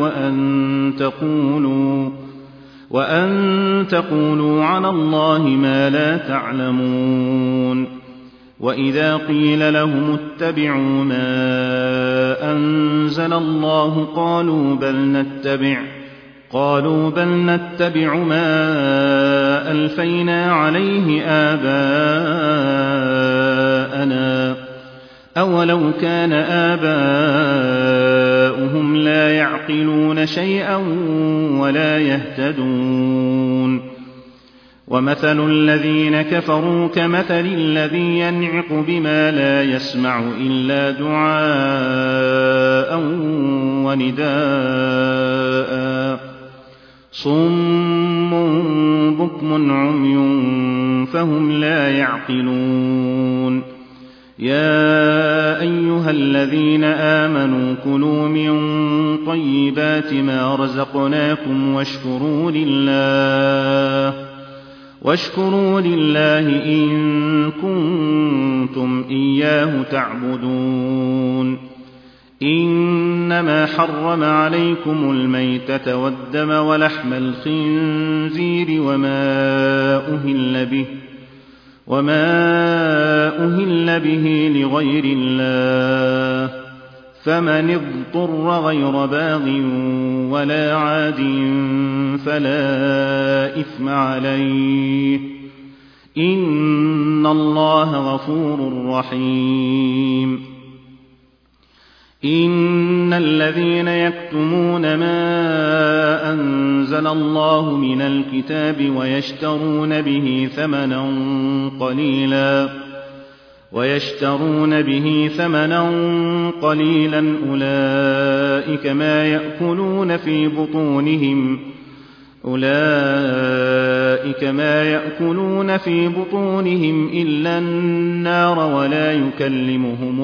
وأن تقولوا على الله ما لا تعلمون وإذا قيل لهم اتبعوا ما أنزل الله قالوا بل نتبع ما ألفينا عليه آباءنا أولو كان آباؤهم لا يعقلون شيئا ولا يهتدون ومثل الذين كفروا كمثل الذي ينعق بما لا يسمع إلا دعاء ونداء صم بكم عمي فهم لا يعقلون يا أيها الذين آمنوا كلوا من طيبات ما رزقناكم واشكروا لله إن كنتم إياه تعبدون إنما حرم عليكم الميتة والدم ولحم الخنزير وما أهل به لغير الله فمن اضطر غير باغ ولا عاد فلا إثم عليه إن الله غفور رحيم. إن الذين يكتمون ما أنزل الله من الكتاب ويشترون به ثمنا قليلا أولئك ما يأكلون في بطونهم إلا النار ولا يكلمهم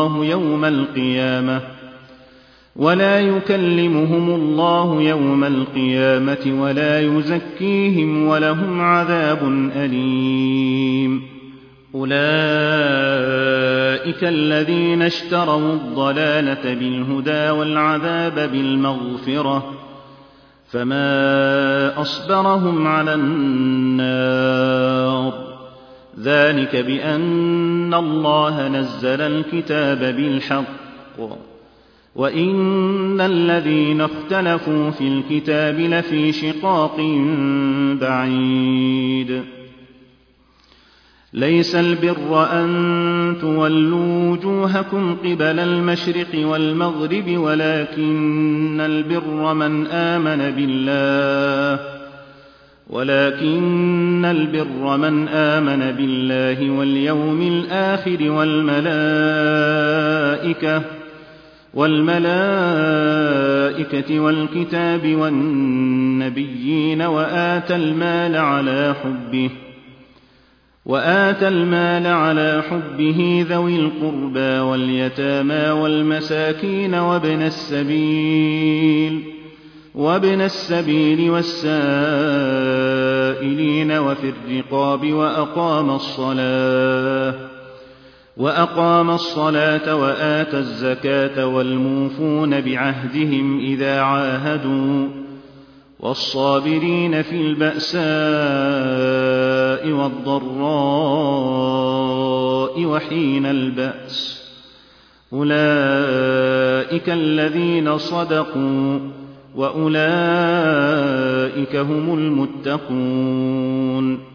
الله يوم القيامة ولا يزكيهم ولهم عذاب أليم. أولئك الذين اشتروا الضلالة بالهدى والعذاب بالمغفرة فما أصبرهم على النار ذلك بأن الله نزل الكتاب بالحق وإن الذين اختلفوا في الكتاب لفي شقاق بعيد. ليس البر أن تولوا وجوهكم قبل المشرق والمغرب ولكن البر من آمن بالله واليوم الآخر والملائكة والكتاب والنبيين وآتى المال على حبه ذوي القربى واليتامى والمساكين وابن السبيل والسائلين وفي الرقاب وأقام الصلاة وآتى الزكاة والموفون بعهدهم إذا عاهدوا والصابرين في البأساء والضراء وحين البأس أولئك الذين صدقوا وأولئك هم المتقون.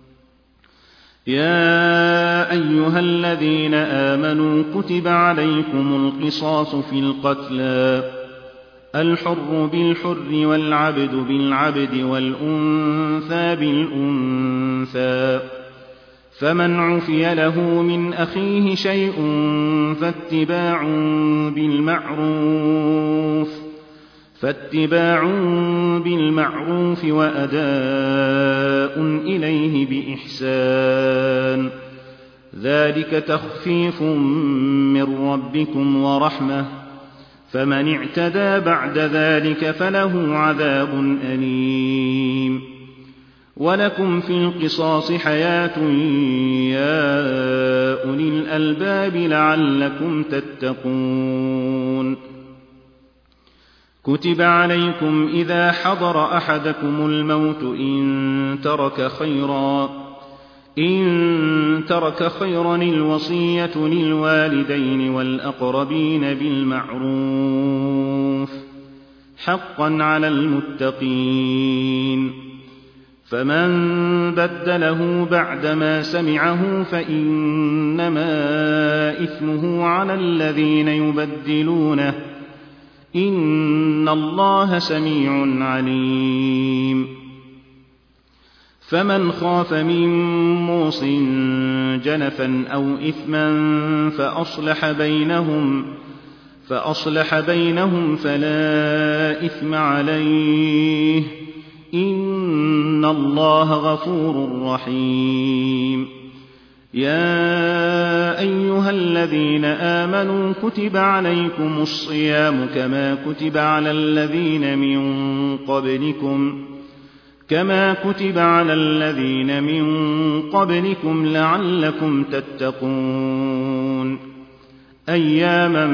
يا أيها الذين آمنوا كتب عليكم القصاص في القتلى الحر بالحر والعبد بالعبد والأنثى بالأنثى فمن عفي له من أخيه شيء فاتباع بالمعروف وأداء إليه بإحسان ذلك تخفيف من ربكم ورحمة فمن اعتدى بعد ذلك فله عذاب أليم. ولكم في القصاص حياة يا أولي الألباب لعلكم تتقون. كتب عليكم إذا حضر أحدكم الموت إن ترك خيرا الوصية للوالدين والأقربين بالمعروف حقا على المتقين. فمن بدله بعدما سمعه فإنما إثمه على الذين يبدلونه إن الله سميع عليم. فمن خاف من موص جنفا أو إثما فأصلح بينهم فلا إثم عليه إن الله غفور رحيم. يا أيها الذين آمنوا كتب عليكم الصيام كما كتب على الذين من قبلكم لعلكم تتقون. أياما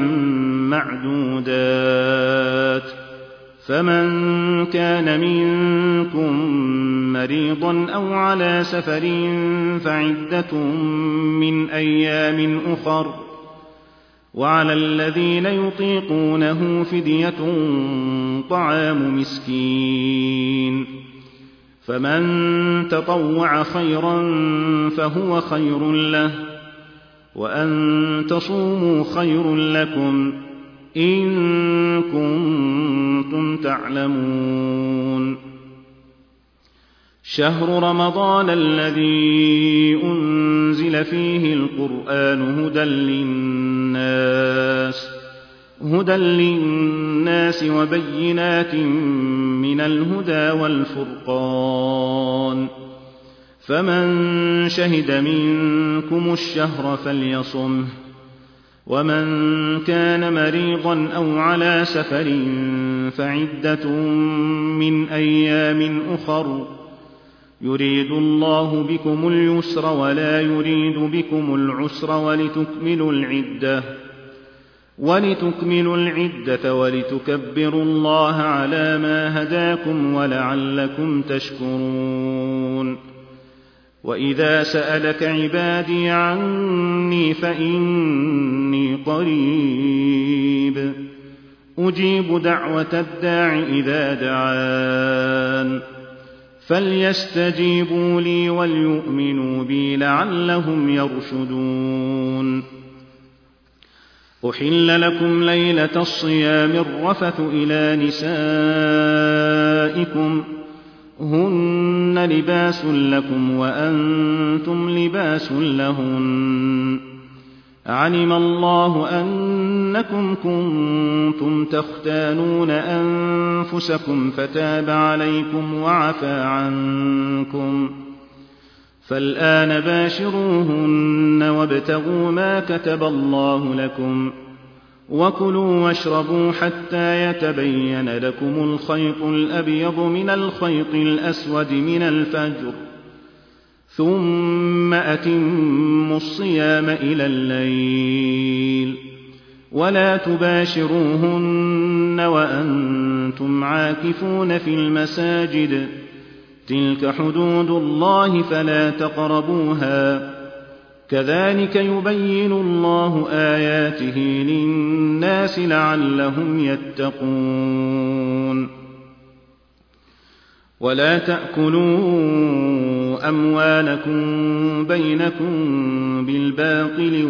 معدودات فمن كان منكم مريضا أو على سفر فعدة من أيام أخر وعلى الذين يطيقونه فدية طعام مسكين، فمن تطوع خيرا فهو خير له، وأن تصوموا خير لكم إن كنتم تعلمون. شهر رمضان الذي أنزل فيه القرآن هدى للناس وبينات من الهدى والفرقان، فمن شهد منكم الشهر فليصمه، ومن كان مريضا أو على سفر فعدة من أيام أخر، يريد الله بكم اليسر ولا يريد بكم العسر، ولتكملوا العدة ولتكبروا الله على ما هداكم ولعلكم تشكرون. وإذا سألك عبادي عني فإني قريب أجيب دعوة الداع إذا دعان، فليستجيبوا لي وليؤمنوا بي لعلهم يرشدون. أحل لكم ليلة الصيام الرفث إلى نسائكم هن لباس لكم وأنتم لباس لهن، علم الله أنكم كنتم تختانون أنفسكم فتاب عليكم وعفى عنكم، فالآن باشروهن وابتغوا ما كتب الله لكم، وكلوا واشربوا حتى يتبين لكم الخيط الأبيض من الخيط الأسود من الفجر، ثم أتموا الصيام إلى الليل، ولا تباشروهن وأنتم عاكفون في المساجد، تلك حدود الله فلا تقربوها، كذلك يبين الله آياته للناس لعلهم يتقون. ولا تأكلوا أموالكم بينكم بالباطل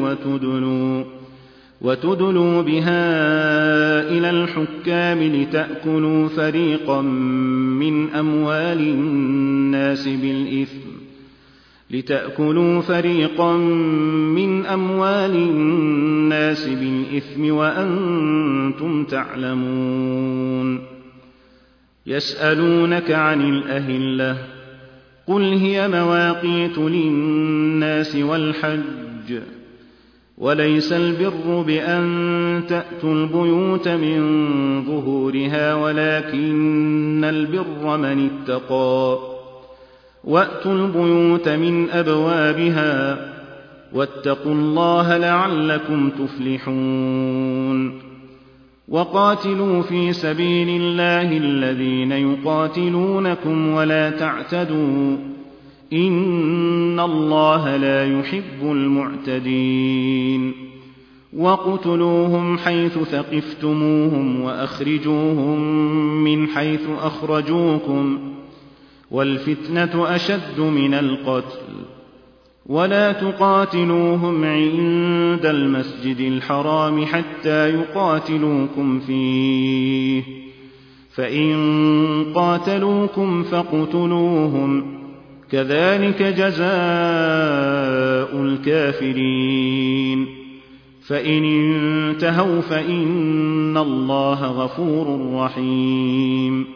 وتدلوا بها إلى الحكام لتأكلوا فريقا من أموال الناس بالإثم وأنتم تعلمون. يسألونك عن الأهلة، قل هي مواقيت للناس والحج، وليس البر بأن تأتوا البيوت من ظهورها ولكن البر من اتقى، وأتوا البيوت من أبوابها، واتقوا الله لعلكم تفلحون. وقاتلوا في سبيل الله الذين يقاتلونكم ولا تعتدوا، إن الله لا يحب المعتدين. وقتلوهم حيث ثقفتموهم وأخرجوهم من حيث أخرجوكم، والفتنة أشد من القتل، ولا تقاتلوهم عند المسجد الحرام حتى يقاتلوكم فيه، فإن قاتلوكم فاقتلوهم، كذلك جزاء الكافرين، فإن انتهوا فإن الله غفور رحيم.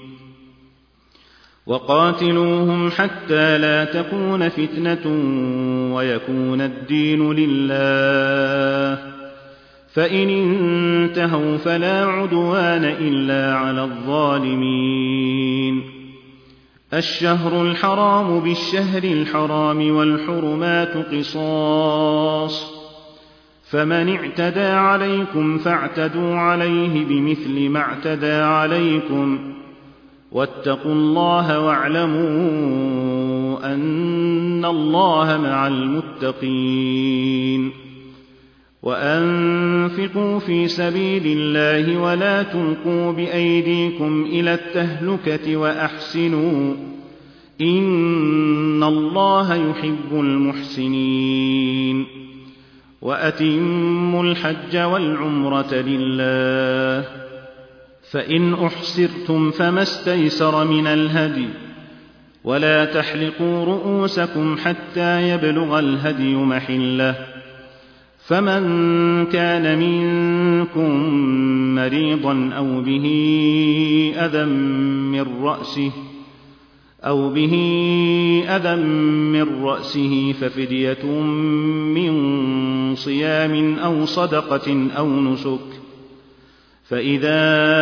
وقاتلوهم حتى لا تكون فتنة ويكون الدين لله، فإن انتهوا فلا عدوان إلا على الظالمين. الشهر الحرام بالشهر الحرام والحرمات قصاص، فمن اعتدى عليكم فاعتدوا عليه بمثل ما اعتدى عليكم، واتقوا الله واعلموا أن الله مع المتقين. وأنفقوا وأنفقوا في سبيل الله ولا تلقوا بأيديكم إلى التهلكة وأحسنوا إن الله يحب المحسنين وأتموا الحج والعمرة لله فإن أحصرتم فما استيسر من الهدي ولا تحلقوا رؤوسكم حتى يبلغ الهدي محله فمن كان منكم مريضا أو به أذى من رأسه ففدية من صيام أو صدقة أو نسك فإذا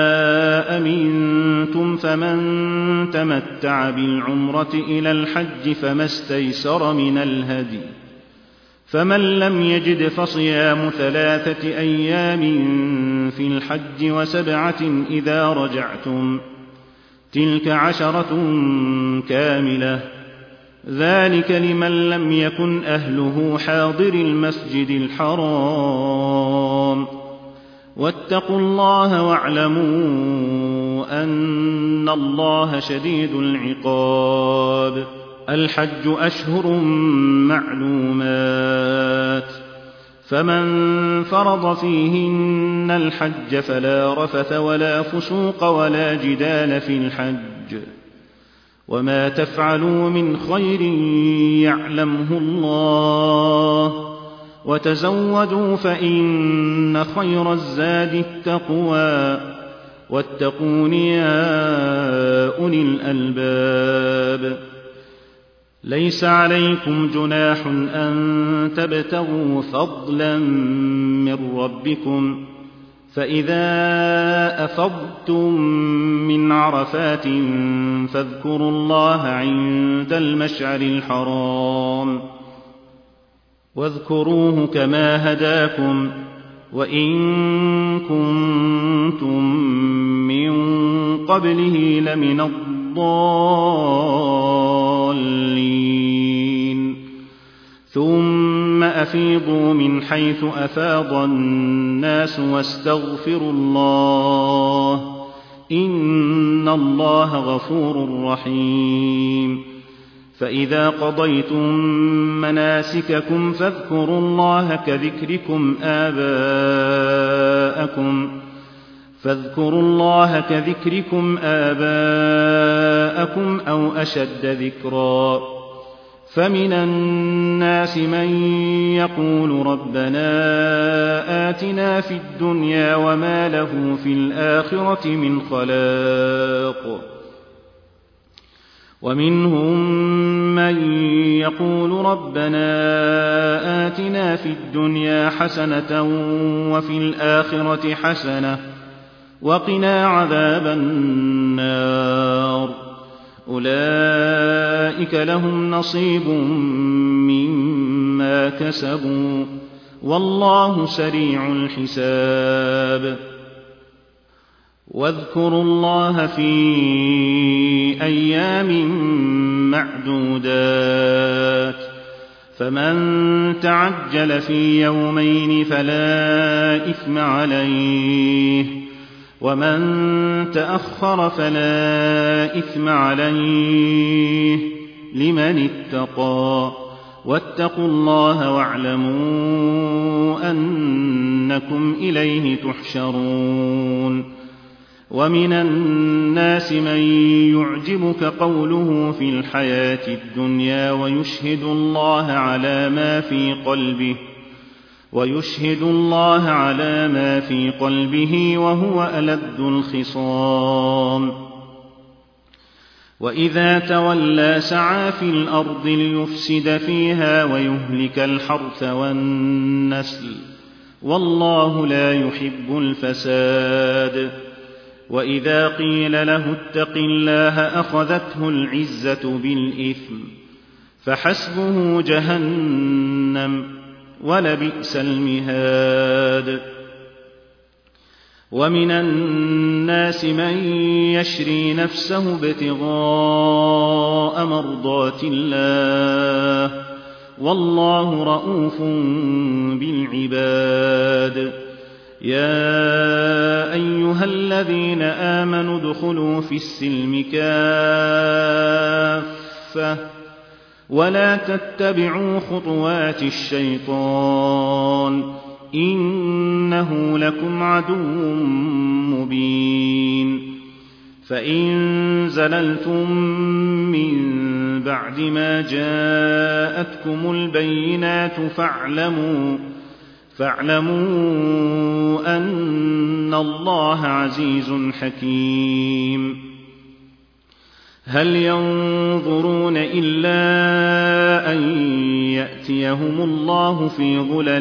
أمنتم فمن تمتع بالعمرة إلى الحج فما استيسر من الهدي فمن لم يجد فصيام 3 أيام في الحج و7 إذا رجعتم تلك 10 كاملة ذلك لمن لم يكن أهله حاضر المسجد الحرام واتقوا الله واعلموا أن الله شديد العقاب الحج أشهر معلومات فمن فرض فيهن الحج فلا رفث ولا فسوق ولا جدال في الحج وما تفعلوا من خير يعلمه الله وتزودوا فإن خير الزاد التقوى واتقون يا أولي الألباب ليس عليكم جناح أن تبتغوا فضلا من ربكم فإذا أفضتم من عرفات فاذكروا الله عند المشعر الحرام واذكروه كما هداكم وإن كنتم من قبله لمن الضالين ثم أفيضوا من حيث أفاض الناس واستغفروا الله إن الله غفور رحيم فإذا قضيتم مناسككم فاذكروا الله كذكركم آباءكم أو أشد ذكرا فمن الناس من يقول ربنا آتنا في الدنيا وما له في الآخرة من خلاق ومنهم من يقول ربنا آتنا في الدنيا حسنة وفي الآخرة حسنة وقنا عذاب النار أولئك لهم نصيب مما كسبوا والله سريع الحساب واذكروا الله في أيام معدودات فمن تعجل في يومين فلا إثم عليه ومن تأخر فلا إثم عليه لمن اتقى واتقوا الله واعلموا أنكم إليه تحشرون ومن الناس من يعجبك قوله في الحياة الدنيا ويشهد الله على ما في قلبه وهو ألد الخصام وإذا تولى سعى في الأرض ليفسد فيها ويهلك الحرث والنسل والله لا يحب الفساد وإذا قيل له اتق الله أخذته العزة بالإثم فحسبه جهنم ولبئس المهاد ومن الناس من يشري نفسه ابتغاء مرضات الله والله رءوف بالعباد يا أيها الذين آمنوا ادخلوا في السلم كافة ولا تتبعوا خطوات الشيطان إنه لكم عدو مبين فإن زللتم من بعد ما جاءتكم البينات فاعلموا أن الله عزيز حكيم هل ينظرون إلا أن يأتيهم الله في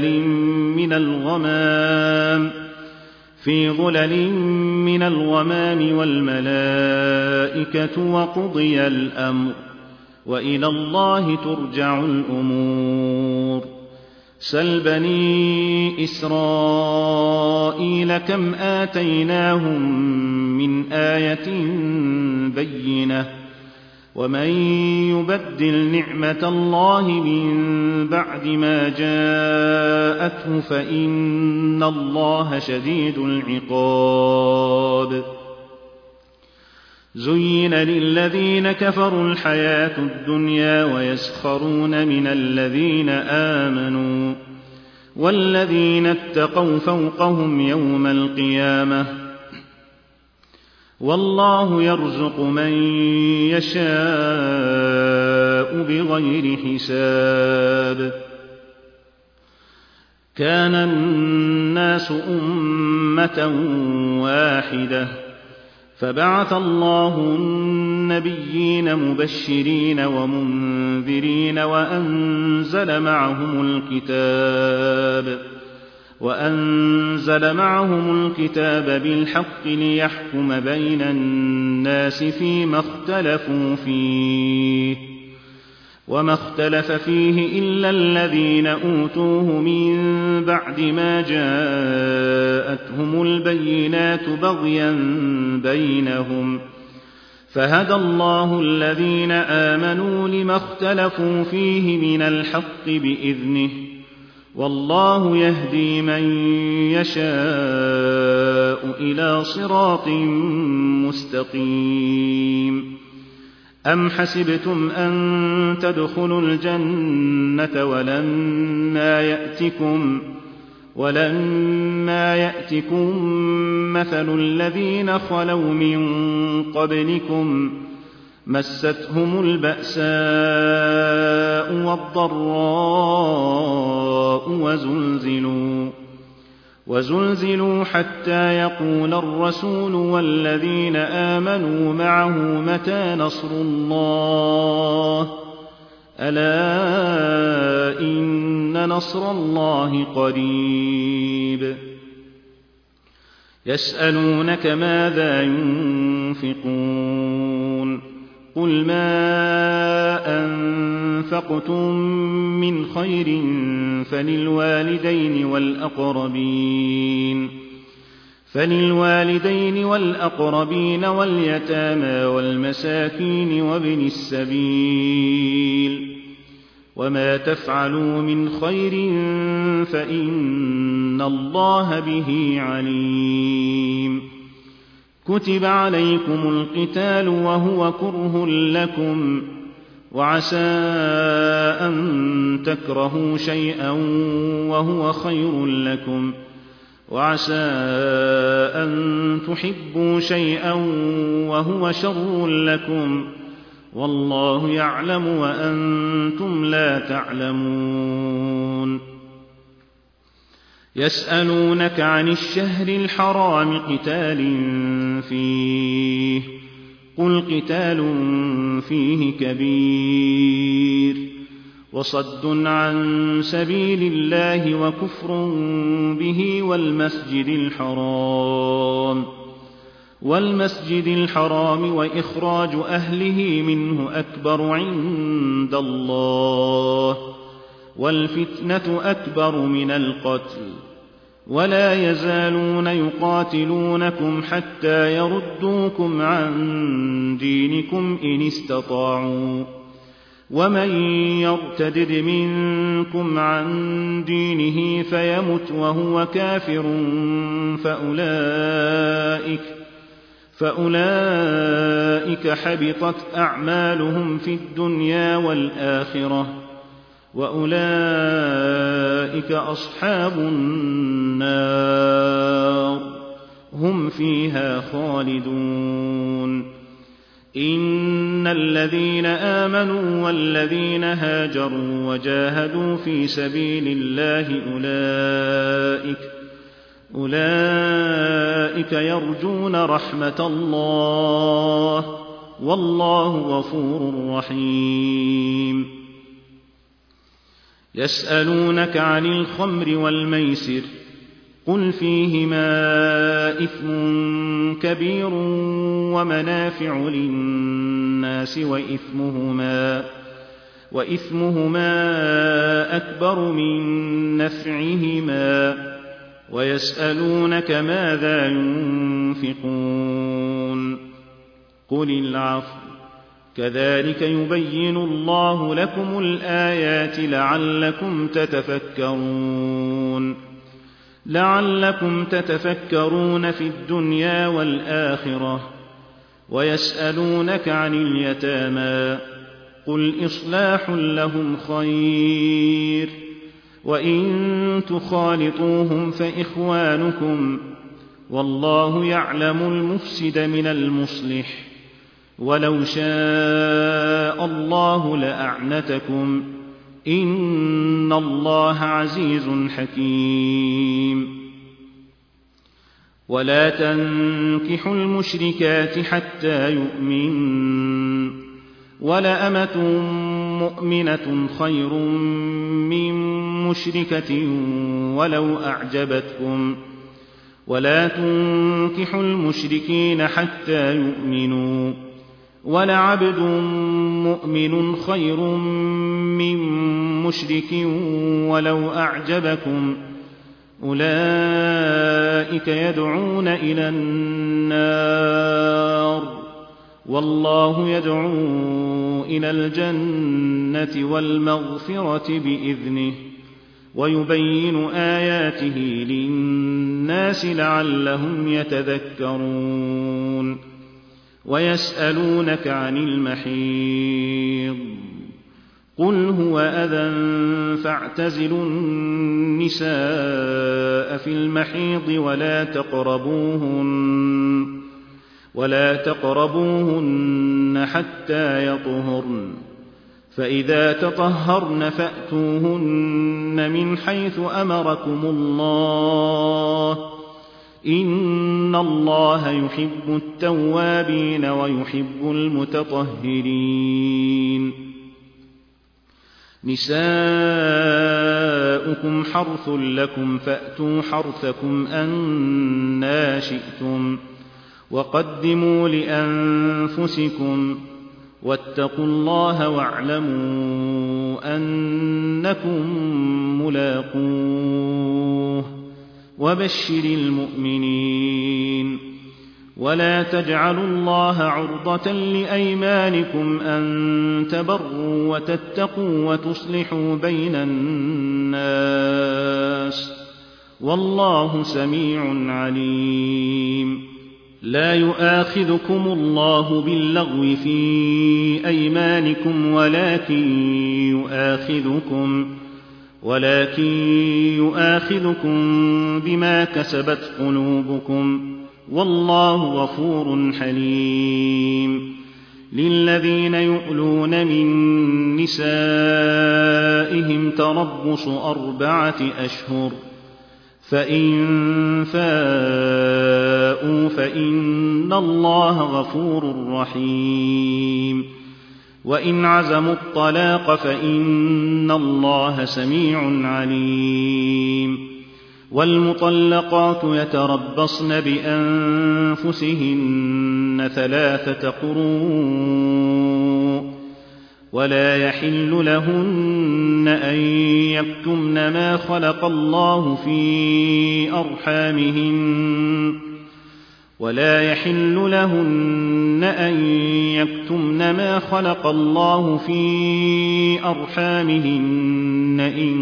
ظلل من الغمام والملائكة وقضي الأمر وإلى الله ترجع الأمور سل بني إسرائيل كم آتيناهم من آية بينة ومن يبدل نعمة الله من بعد ما جاءته فإن الله شديد العقاب زين للذين كفروا الحياة الدنيا ويسخرون من الذين آمنوا والذين اتقوا فوقهم يوم القيامة والله يرزق من يشاء بغير حساب كان الناس أمة واحدة فبعث الله النبيين مبشرين ومنذرين وأنزل معهم الكتاب بالحق ليحكم بين الناس فيما اختلفوا فيه وما اختلف فيه إلا الذين أوتوه من بعد ما جاءتهم البينات بغيا بينهم فهدى الله الذين آمنوا لما اختلفوا فيه من الحق بإذنه والله يهدي من يشاء إلى صراط مستقيم أم حسبتم أن تدخلوا الجنة ولما يأتكم مثل الذين خلوا من قبلكم مستهم البأساء والضراء وزلزلوا حتى يقول الرسول والذين آمنوا معه متى نصر الله ألا إن نصر الله قريب يسألونك ماذا ينفقون قل ما أنفقتم من خير فللوالدين والأقربين واليتامى والمساكين وابن السبيل وما تفعلوا من خير فإن الله به عليم كتب عليكم القتال وهو كره لكم وعسى أن تكرهوا شيئا وهو خير لكم وعسى أن تحبوا شيئا وهو شر لكم والله يعلم وأنتم لا تعلمون يسألونك عن الشهر الحرام قتال فيه قل قتال فيه كبير وصد عن سبيل الله وكفر به والمسجد الحرام وإخراج أهله منه أكبر عند الله والفتنة أكبر من القتل ولا يزالون يقاتلونكم حتى يردوكم عن دينكم إن استطاعوا ومن يرتدد منكم عن دينه فيمت وهو كافر فأولئك حبطت أعمالهم في الدنيا والآخرة وأولئك أصحاب النار هم فيها خالدون. إن الذين آمنوا والذين هاجروا وجاهدوا في سبيل الله أولئك يرجون رحمة الله والله غفور رحيم. يسألونك عن الخمر والميسر قل فيهما إثم كبير ومنافع للناس وإثمهما أكبر من نفعهما ويسألونك ماذا ينفقون قل العفو كذلك يبين الله لكم الآيات لعلكم تتفكرون في الدنيا والآخرة. ويسألونك عن اليتامى قل إصلاح لهم خير وإن تخالطوهم فإخوانكم والله يعلم المفسد من المصلح ولو شاء الله لأعنتكم إن الله عزيز حكيم. ولا تنكحوا المشركات حتى يؤمنن ولأمة مؤمنة خير من مشركة ولو أعجبتكم ولا تنكحوا المشركين حتى يؤمنوا ولعبد مؤمن خير من مشرك ولو أعجبكم أولئك يدعون إلى النار والله يدعو إلى الجنة والمغفرة بإذنه ويبين آياته للناس لعلهم يتذكرون. ويسألونك عن المحيض قل هو أذى فاعتزلوا النساء في المحيض ولا تقربوهن حتى يطهرن فإذا تطهرن فأتوهن من حيث أمركم الله إن الله يحب التوابين ويحب المتطهرين. نساؤكم حرث لكم فأتوا حرثكم أنى شئتم وقدموا لأنفسكم واتقوا الله واعلموا أنكم ملاقوه وبشر المؤمنين. ولا تجعلوا الله عرضة لأيمانكم أن تبروا وتتقوا وتصلحوا بين الناس والله سميع عليم. لا يؤاخذكم الله باللغو في أيمانكم ولكن يؤاخذكم بما كسبت قلوبكم والله غفور حليم. للذين يؤلون من نسائهم تربص 4 أشهر فإن فاءوا فإن الله غفور رحيم. وإن عزموا الطلاق فإن الله سميع عليم. والمطلقات يتربصن بأنفسهن 3 قروء ولا يحل لهن أن يكتمن ما خلق الله في ولا يحل لهن أن يكتمن ما خلق الله في أرحامهن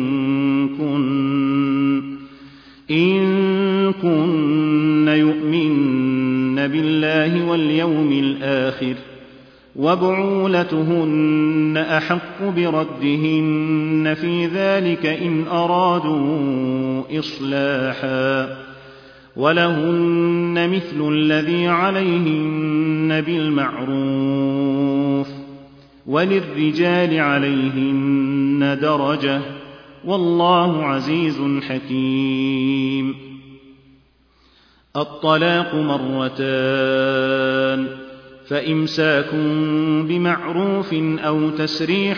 إن كن يؤمن بالله واليوم الآخر، وبعولتهن أحق بردهن في ذلك إن أرادوا إصلاحا، ولهن مثل الذي عليهن بالمعروف، وللرجال عليهن درجة، والله عزيز حكيم. الطلاق مرتان، فإمساك بمعروف أو تسريح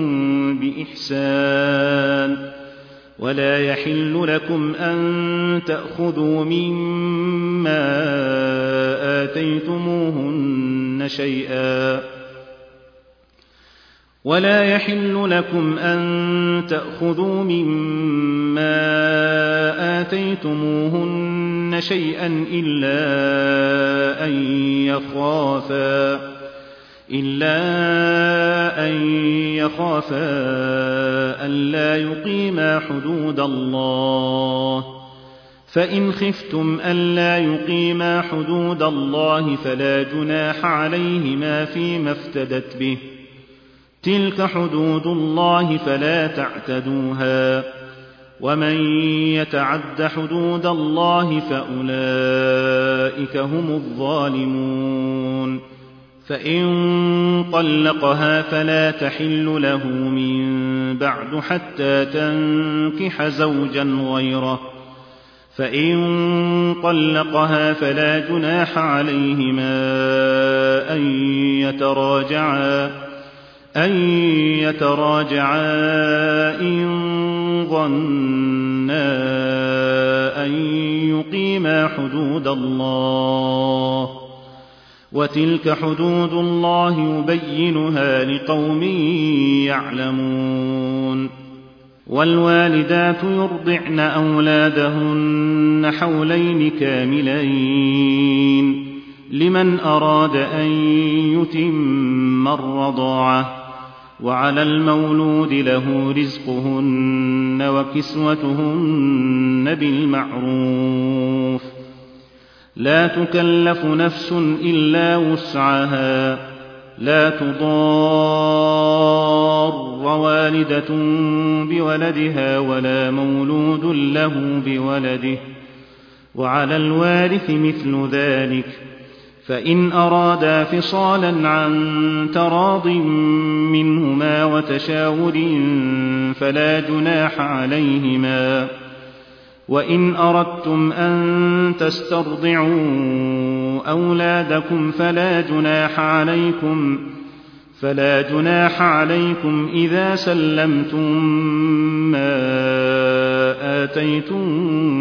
بإحسان، ولا يحل لكم أن تأخذوا مما آتيتموهن شيئا، إلا أن يخافا ألا يقيما حدود الله، فإن خفتم ألا يقيما حدود الله فلا جناح عليهما فيما افتدت به، تلك حدود الله فلا تعتدوها، ومن يتعد حدود الله فأولئك هم الظالمون. فإن طلقها فلا تحل له من بعد حتى تنكح زوجا غيره، فإن طلقها فلا جناح عليهما أن يتراجعا إن ظنا أن يقيما حدود الله، وتلك حدود الله يبينها لقوم يعلمون. والوالدات يرضعن أولادهن حولين كاملين لمن أراد أن يتم الرضاعة، وعلى المولود له رزقهن وكسوتهن بالمعروف، لا تكلف نفس إلا وسعها، لا تضار والدة بولدها ولا مولود له بولده، وعلى الوارث مثل ذلك، فإن أرادا فصالا عن تراض منهما وتشاور فلا جناح عليهما، وإن أردتم أن تسترضعوا أولادكم فلا جناح عليكم إذا سلمتم ما آتيتم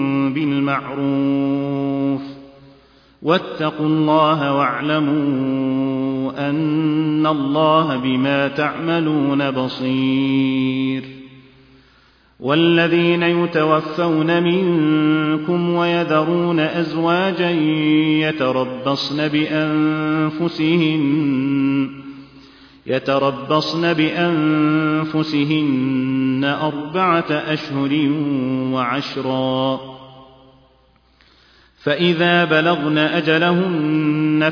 بالمعروف، واتقوا الله واعلموا أن الله بما تعملون بصير. والذين يتوفون منكم ويذرون أزواجا يتربصن بأنفسهن 4 أشهر وعشرا، فإذا بلغن أجلهن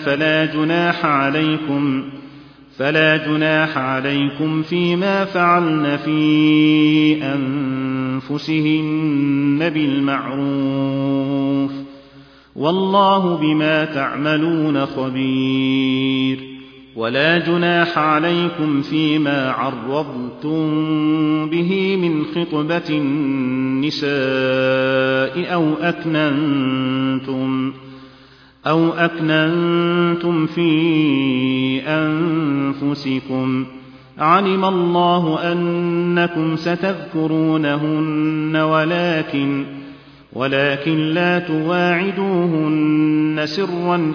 فلا جناح عليكم فيما فعلن في أنفسهن بالمعروف، والله بما تعملون خبير. ولا جناح عليكم فيما عرضتم به من خطبة النساء أو أكننتم في أنفسكم، علم الله أنكم ستذكرونهن ولكن لا تواعدوهن سرا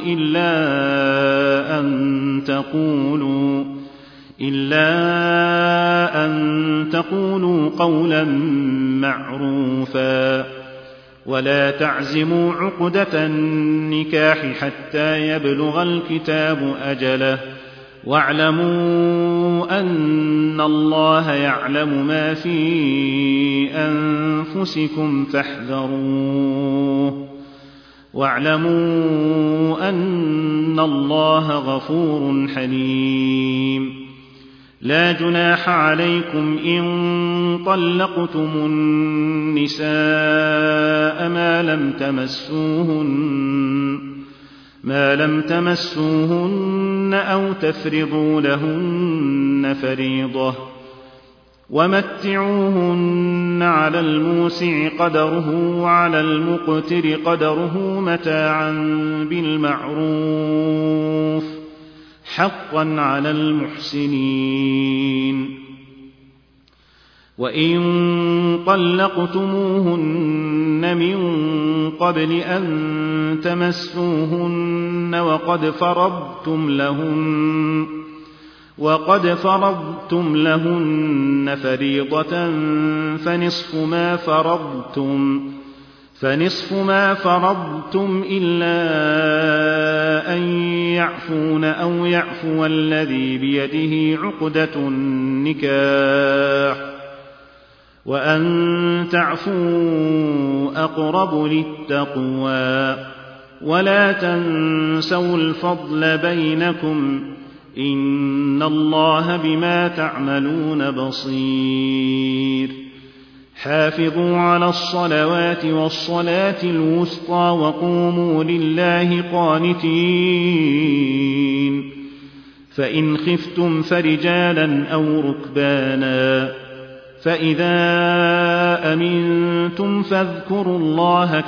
إلا أن تقولوا قولا معروفا، ولا تعزموا عقدة النكاح حتى يبلغ الكتاب أجله واعلموا أن الله يعلم ما في أنفسكم فاحذروه واعلموا أن الله غفور حليم. لا جناح عليكم إن طلقتم النساء ما لم تمسوهن أو تفرضوا لهن فريضة ومتعوهن على الموسع قدره وعلى المقتر قدره متاعا بالمعروف حقا على المحسنين. وإن طلقتموهن من قبل أن تمسوهن وقد فرضتم لهن فريضة فنصف ما فرضتم إلا أن يعفون أو يعفو الذي بيده عقدة النكاح وأن تعفوا أقرب للتقوى ولا تنسوا الفضل بينكم إن الله بما تعملون بصير. حافظوا على الصلوات والصلاة الوسطى وقوموا لله قانتين. فإن خفتم فرجالا أو ركبانا فإذا أمنتم فاذكروا الله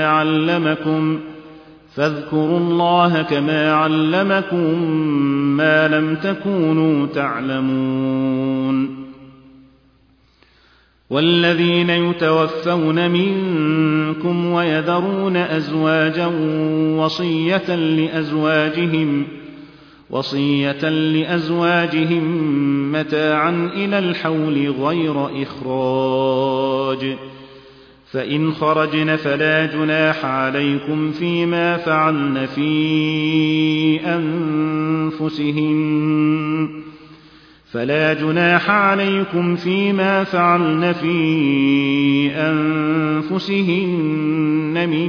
كما علمكم ما لم تكونوا تعلمون. والذين يتوفون منكم ويذرون أزواجا وصية لأزواجهم متاعا إلى الحول غير إخراج فإن خرجن فلا جناح عليكم فيما فعلن في أنفسهن من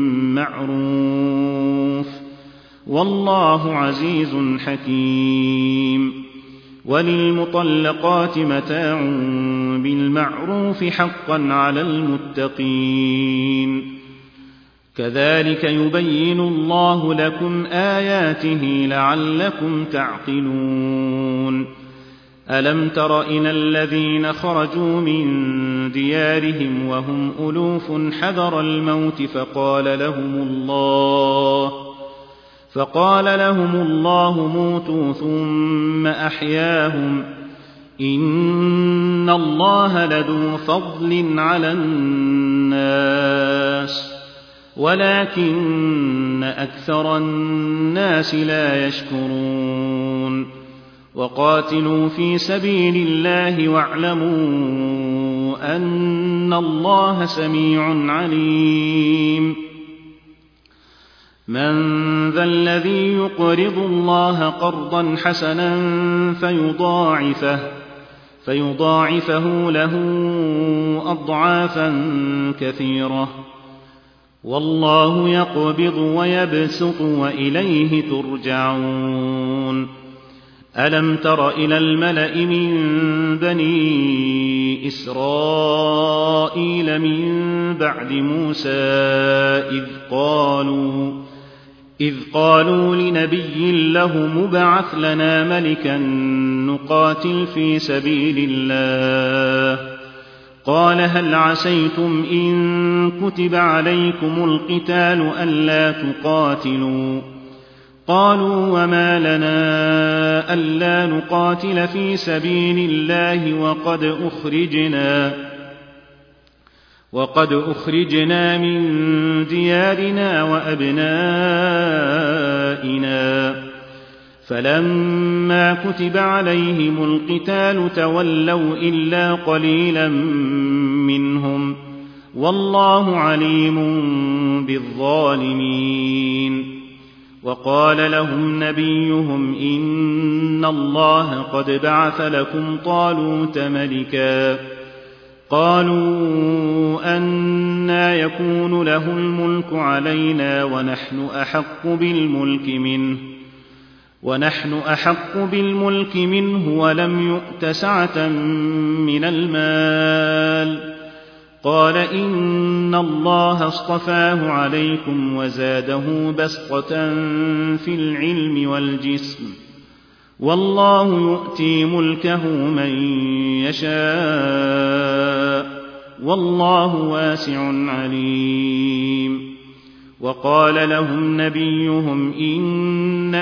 معروف والله عزيز حكيم. وللمطلقات متاع بالمعروف حقا على المتقين. كذلك يبين الله لكم آياته لعلكم تعقلون. ألم تر إلى الذين خرجوا من ديارهم وهم ألوف حذر الموت فقال لهم الله موتوا ثم أحياهم إن الله لذو فضل على الناس ولكن أكثر الناس لا يشكرون. وقاتلوا في سبيل الله واعلموا أن الله سميع عليم. من ذا الذي يقرض الله قرضا حسنا فيضاعفه له أضعافا كثيرة والله يقبض ويبسط وإليه ترجعون. ألم تر إلى الملأ من بني إسرائيل من بعد موسى إذ قالوا لنبي له مبعث لنا ملكا نقاتل في سبيل الله قال هل عسيتم إن كتب عليكم القتال ألا تقاتلوا قالوا وما لنا ألا نقاتل في سبيل الله وقد أخرجنا من ديارنا وأبنائنا فلما كتب عليهم القتال تولوا إلا قليلا منهم والله عليم بالظالمين. وقال لهم نبيهم إن الله قد بعث لكم طالوت ملكا. قالوا أنى يكون له الملك علينا ونحن أحق بالملك منه ولم يؤت سعة من المال. قال إن الله اصطفاه عليكم وزاده بسطة في العلم والجسم، والله يؤتي ملكه من يشاء والله واسع عليم. وقال لهم نبيهم إن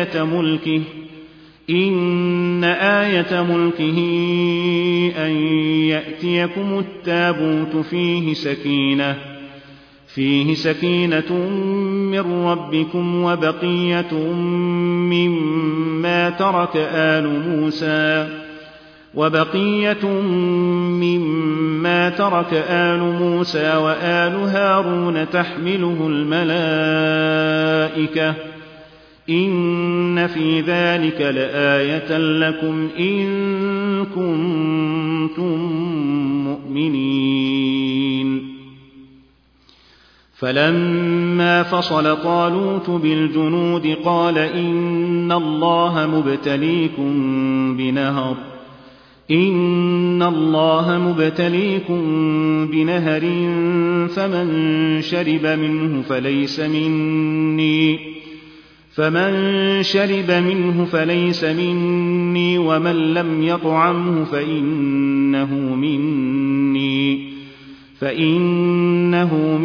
آية ملكه أن يأتيكم التابوت فيه سكينة من ربكم وبقية مما ترك آل موسى وآل هارون تحمله الملائكة، إن في ذلك لآية لكم إن كنتم مؤمنين. فلما فصل طالوت بالجنود قال إن الله مبتليكم بنهر فمن شرب منه فليس مني ومن لم يطعمه فإنه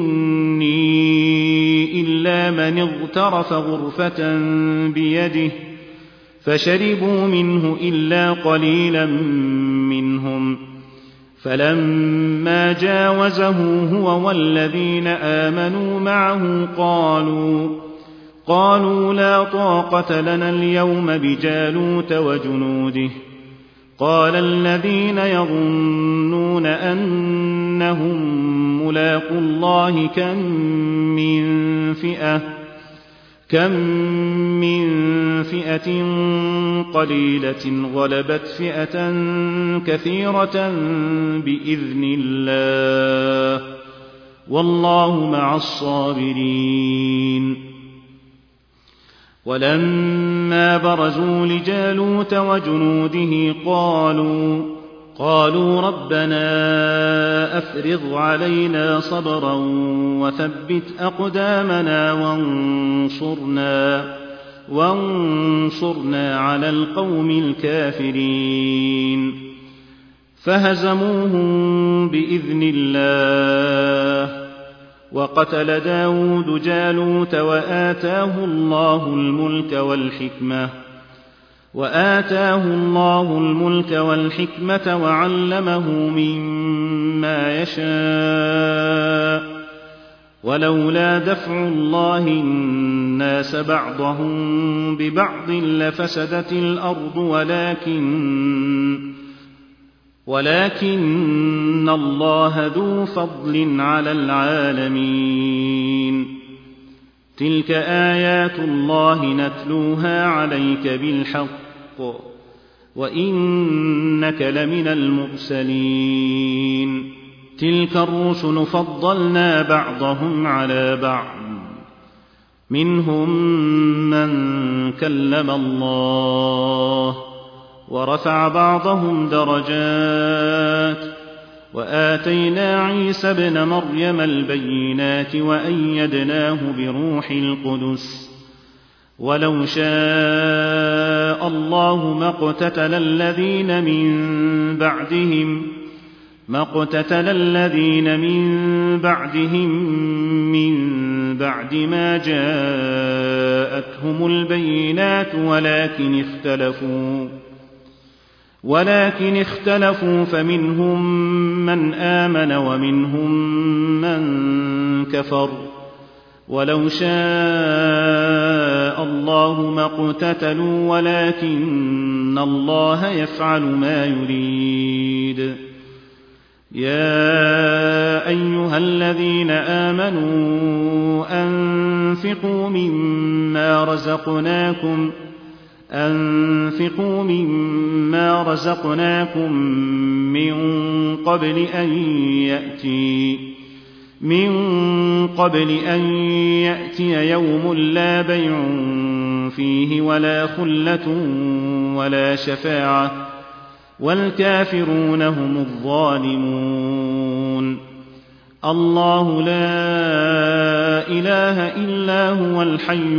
مني إلا من اغترف غرفة بيده، فشربوا منه إلا قليلا منهم. فلما جاوزه هو والذين آمنوا معه قالوا لا طاقة لنا اليوم بجالوت وجنوده. قال الذين يظنون أنهم ملاقو الله كم من فئة قليلة غلبت فئة كثيرة بإذن الله والله مع الصابرين. ولما برزوا لجالوت وجنوده قالوا ربنا أفرغ علينا صبرا وثبت أقدامنا وانصرنا على القوم الكافرين. فهزموهم بإذن الله. وقتل داود جالوت وآتاه الله الملك والحكمة وعلمه مما يشاء. ولولا دفع الله الناس بعضهم ببعض لفسدت الأرض ولكن الله ذو فضل على العالمين. تلك آيات الله نتلوها عليك بالحق وإنك لمن المرسلين. تلك الرسل فضلنا بعضهم على بعض، منهم من كلم الله ورفع بعضهم درجات، وآتينا عيسى ابن مريم البينات وأيدناه بروح القدس. ولو شاء الله ما اقتتل الذين من بعدهم من بعد ما جاءتهم البينات ولكن اختلفوا فمنهم من آمن ومنهم من كفر. ولو شاء الله ما اقتتلوا ولكن الله يفعل ما يريد. يا أيها الذين آمنوا أنفقوا مما رزقناكم من قبل أن يأتي يوم لا بيع فيه ولا خلة ولا شفاعة والكافرون هم الظالمون. الله لا إله إلا هو الحي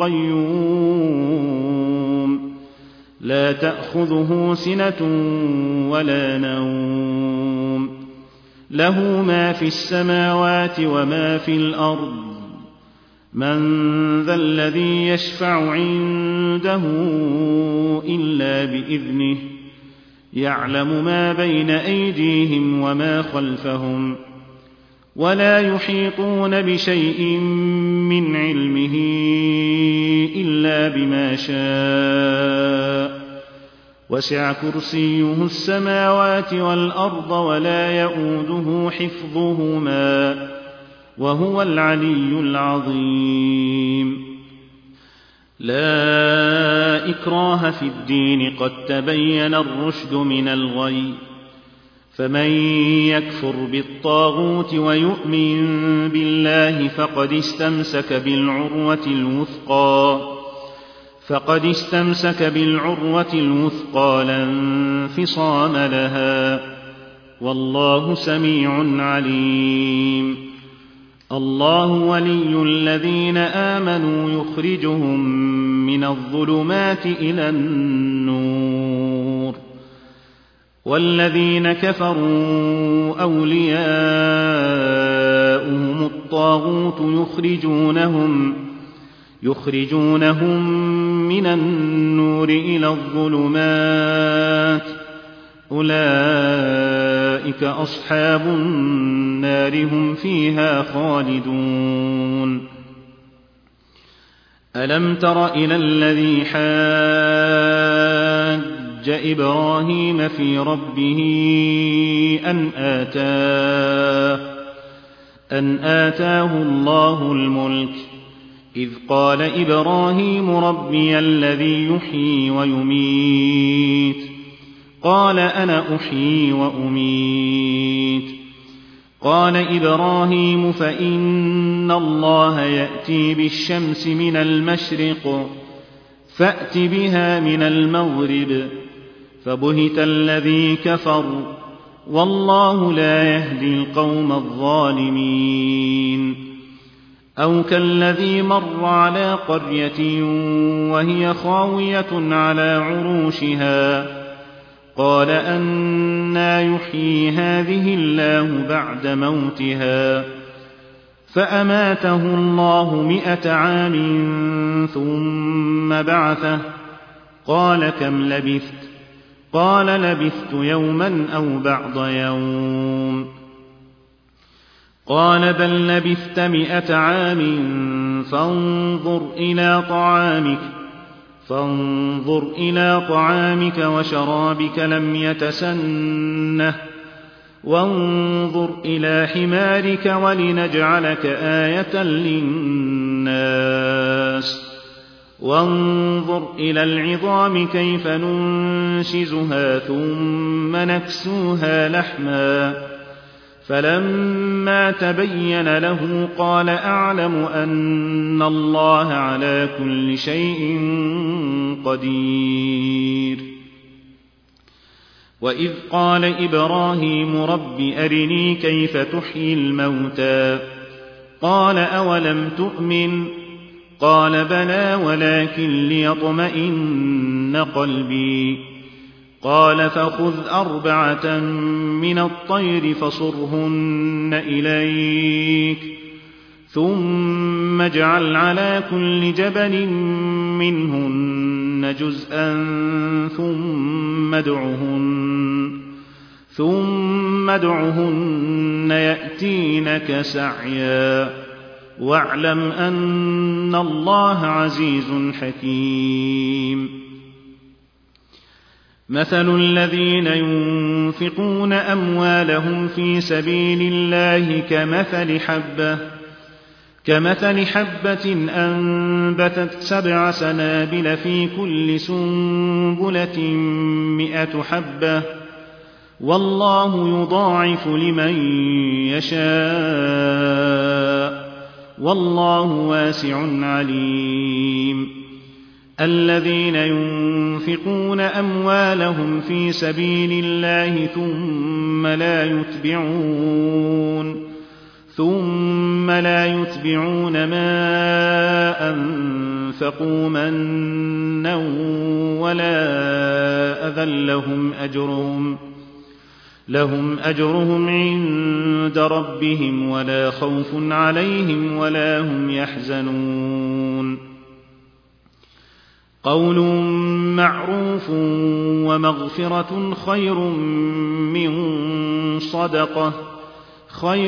القيوم لا تأخذه سنة ولا نوم له ما في السماوات وما في الأرض من ذا الذي يشفع عنده إلا بإذنه يعلم ما بين أيديهم وما خلفهم ولا يحيطون بشيء من علمه إلا بما شاء وسع كرسيه السماوات والأرض ولا يئوده حفظهما وهو العلي العظيم. لا إكراه في الدين قد تبين الرشد من الغي فمن يكفر بالطاغوت ويؤمن بالله فقد استمسك بالعروة الوثقى لا انفصام لها والله سميع عليم. الله ولي الذين آمنوا يخرجهم من الظلمات إلى النور والذين كفروا أولياؤهم الطاغوت يخرجونهم من النور إلى الظلمات أولئك أصحاب النار هم فيها خالدون. ألم تر إلى الذي حاج إبراهيم في ربه أن آتاه الله الملك إذ قال إبراهيم ربي الذي يحيي ويميت قال أنا أحيي وأميت قال إبراهيم فإن الله يأتي بالشمس من المشرق فأت بها من المغرب فبهت الذي كفر والله لا يهدي القوم الظالمين. أو كالذي مر على قرية وهي خاوية على عروشها قال أنى يحيي هذه الله بعد موتها فأماته الله 100 عام ثم بعثه قال كم لبثت قال لبثت يوما أو بعض يوم قال بل لبثت 100 عام فانظر إلى طعامك وشرابك لم يتسنه وانظر إلى حمارك ولنجعلك آية للناس وانظر إلى العظام كيف ننشزها ثم نكسوها لحما فلما تبين له قال أعلم أن الله على كل شيء قدير. وإذ قال إبراهيم رب أرني كيف تحيي الموتى قال أولم تؤمن قال بلى ولكن ليطمئن قلبي قال فخذ 4 من الطير فصرهن إليك ثم اجعل على كل جبل منهن جزءا ثم ادعهن يأتينك سعيا واعلم أن الله عزيز حكيم. مثل الذين ينفقون أموالهم في سبيل الله كمثل حبة أنبتت 7 سنابل في كل سنبلة 100 حبة والله يضاعف لمن يشاء والله واسع عليم. الذين ينفقون أموالهم في سبيل الله ثم لا يتبعون ما أنفقوا منا ولا أذى لهم أجرهم عند ربهم ولا خوف عليهم ولا هم يحزنون. قول معروف ومغفرة خير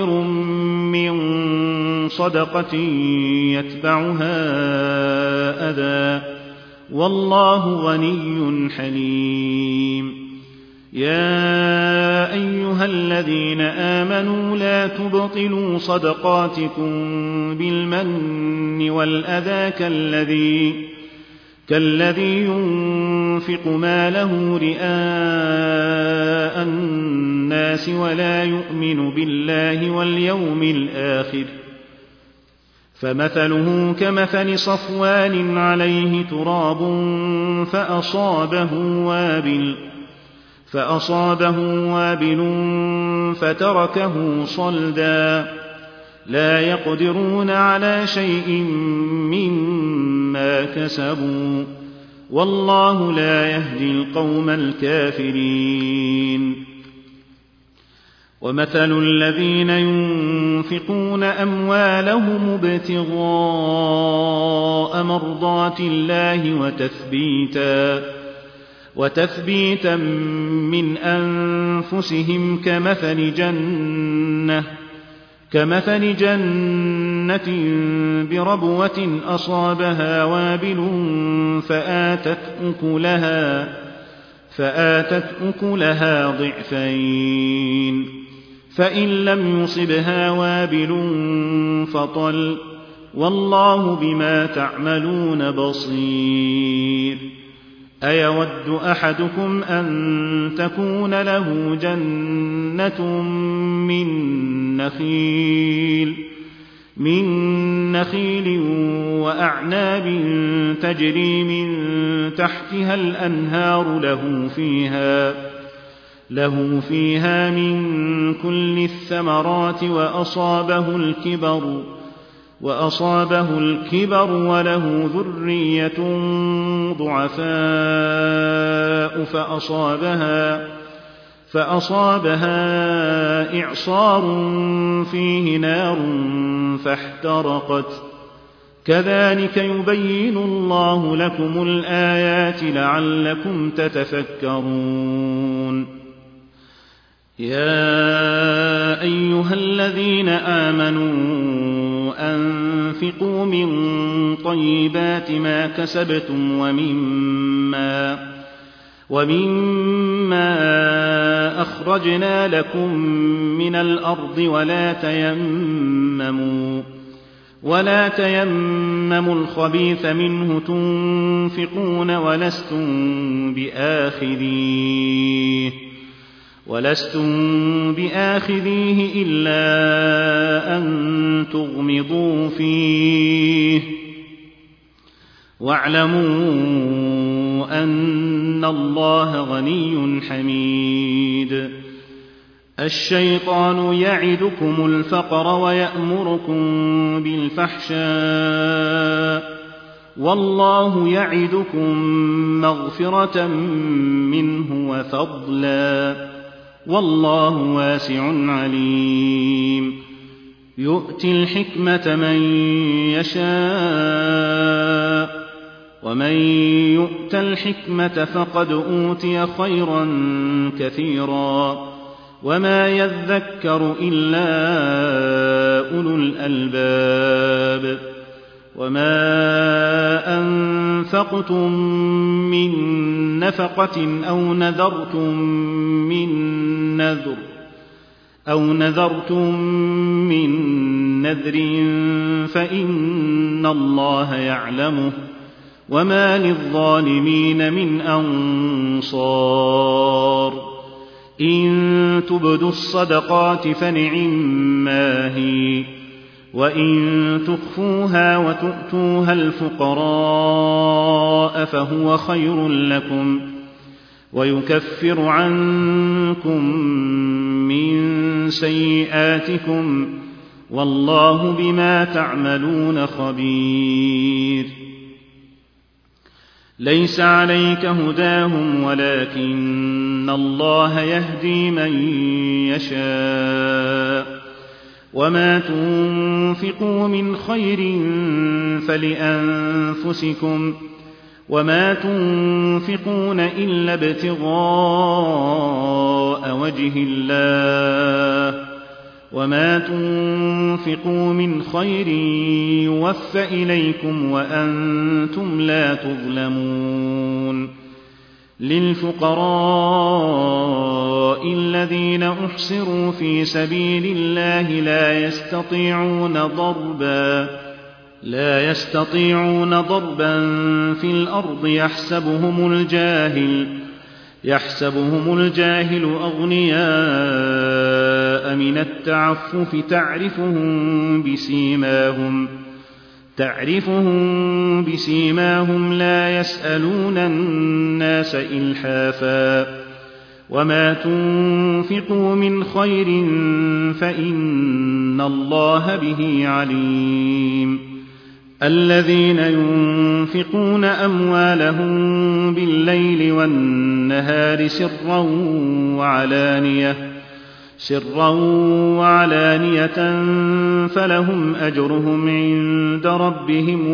من صدقة يتبعها أذى والله غني حليم. يا أيها الذين آمنوا لا تبطلوا صدقاتكم بالمن والأذى كالذي ينفق ماله رئاء الناس ولا يؤمن بالله واليوم الآخر فمثله كمثل صفوان عليه تراب فأصابه وابل فتركه صلدا لا يقدرون على شيء مما كسبوا والله لا يهدي القوم الكافرين. ومثل الذين ينفقون أموالهم ابتغاء مرضات الله وتثبيتا من أنفسهم كمثل جنة بربوة أصابها وابل فآتت أكلها ضعفين فإن لم يصبها وابل فطل والله بما تعملون بصير. أيود أحدكم أن تكون له جنة من نخيل وأعناب تجري من تحتها الأنهار له فيها من كل الثمرات وأصابه الكبر وله ذرية ضعفاء فأصابها إعصار فيه نار فاحترقت كذلك يبين الله لكم الآيات لعلكم تتفكرون. يا أيها الذين آمنوا أنفقوا من طيبات ما كسبتم ومما أخرجنا لكم من الأرض ولا تيمموا الخبيث منه تنفقون ولستم بآخذيه إلا أن تغمضوا فيه واعلموا أن الله غني حميد. الشيطان يعدكم الفقر ويأمركم بالفحشاء والله يعدكم مغفرة منه وفضلا والله واسع عليم. يؤتي الحكمة من يشاء ومن يؤت الحكمة فقد أوتي خيرا كثيرا وما يذكر إلا أولو الألباب. وما أنفقتم من نفقة أو نذرتم من نذر فإن الله يعلمه وما للظالمين من أنصار إن تبدوا الصدقات فنعما هي وإن تخفوها وتؤتوها الفقراء فهو خير لكم ويكفر عنكم من سيئاتكم والله بما تعملون خبير ليس عليك هداهم ولكن الله يهدي من يشاء وما تنفقوا من خير فلأنفسكم وما تنفقون إلا ابتغاء وجه الله وما تنفقوا من خير يوفى إليكم وأنتم لا تظلمون للفقراء الذين أحصروا في سبيل الله لا يستطيعون ضربا في الأرض يحسبهم الجاهل أغنياء من التعفف تعرفهم بسيماهم لا يسألون الناس إلحافا وما تنفقوا من خير فإن الله به عليم الذين ينفقون أموالهم بالليل والنهار سرا وعلانية فلهم أجرهم عند ربهم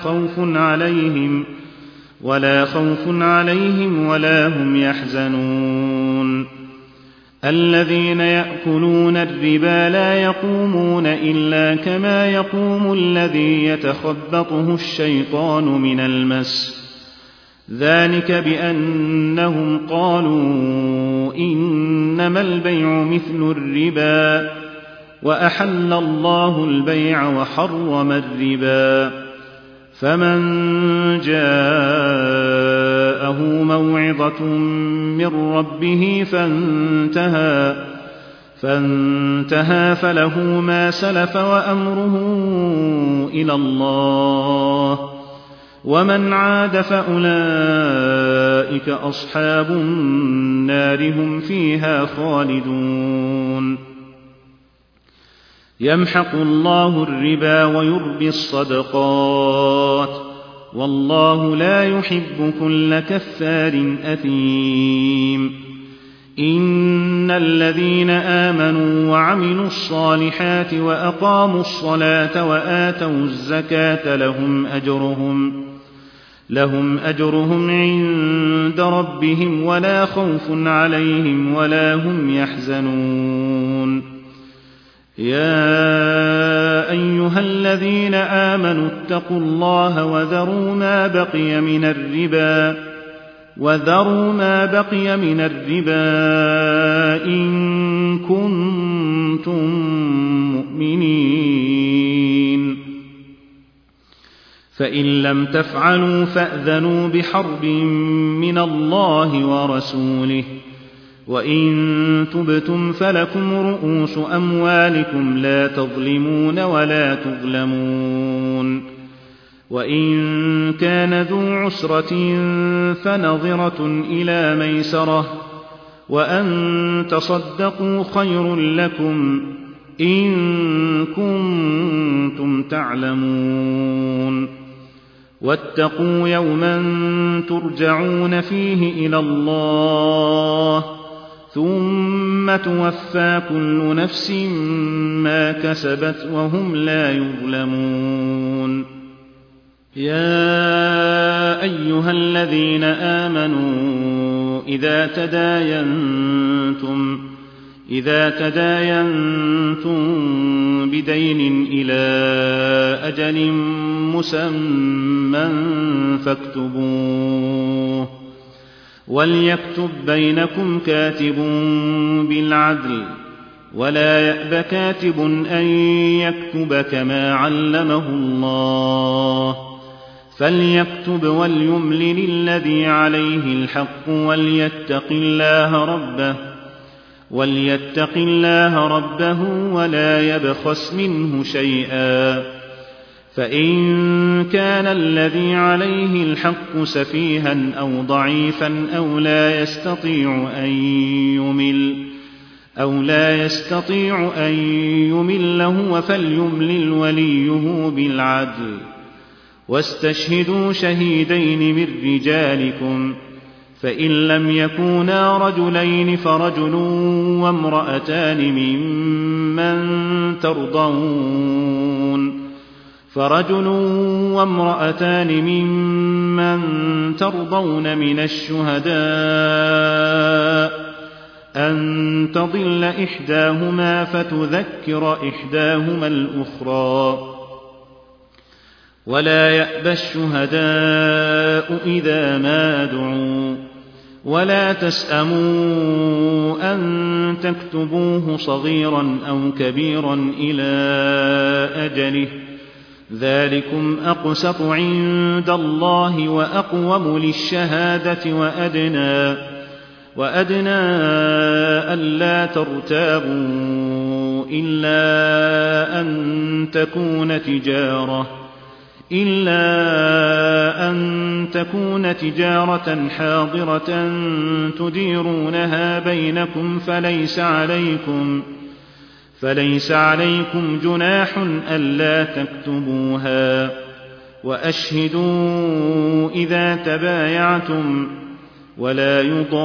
ولا خوف عليهم ولا هم يحزنون الذين يأكلون الربا لا يقومون إلا كما يقوم الذي يتخبطه الشيطان من المس ذلك بأنهم قالوا إنما البيع مثل الربا وأحل الله البيع وحرم الربا فمن جاءه موعظة من ربه فانتهى فله ما سلف وأمره إلى الله ومن عاد فأولئك أصحاب النار هم فيها خالدون يمحق الله الربا ويربي الصدقات والله لا يحب كل كفار أثيم إن الذين آمنوا وعملوا الصالحات وأقاموا الصلاة وآتوا الزكاة لهم أجرهم عند ربهم ولا خوف عليهم ولا هم يحزنون يا أيها الذين آمنوا اتقوا الله وذروا ما بقي من الربا إن كنتم مؤمنين فإن لم تفعلوا فأذنوا بحرب من الله ورسوله وإن تبتم فلكم رؤوس أموالكم لا تظلمون ولا تظلمون وإن كان ذو عسرة فنظرة إلى ميسرة وأن تصدقوا خير لكم إن كنتم تعلمون واتقوا يوما ترجعون فيه إلى الله ثم توفى كل نفس ما كسبت وهم لا يظلمون يا أيها الذين آمنوا إذا تداينتم بدين إلى أجل مسمى فاكتبوه وليكتب بينكم كاتب بالعدل ولا يأب كاتب أن يكتب كما علمه الله فليكتب وليملل الذي عليه الحق وليتق الله ربه ولا يبخس منه شيئا فإن كان الذي عليه الحق سفيها أو ضعيفا أو لا يستطيع أن يمل هو فليملل وليه بالعدل واستشهدوا شهيدين من رجالكم فإن لم يكونا رجلين فرجل وامرأتان ممن ترضون من الشهداء أن تضل إحداهما فتذكر إحداهما الأخرى ولا يأبى الشهداء إذا ما دعوا ولا تسأموا أن تكتبوه صغيرا أو كبيرا إلى أجله ذلكم أقسط عند الله وأقوم للشهادة وأدنى ألا ترتابوا إلا أن تكون تجارة حاضرة تديرونها بينكم فليس عليكم جناح ألا تكتبوها وأشهدوا إذا تبايعتم ولا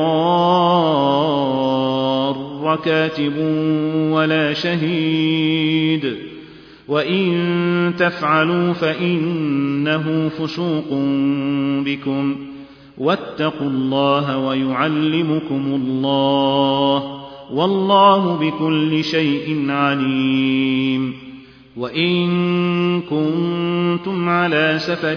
يضار كاتب ولا شهيد وإن تفعلوا فإنه فسوق بكم واتقوا الله ويعلمكم الله والله بكل شيء عليم وإن كنتم على سفر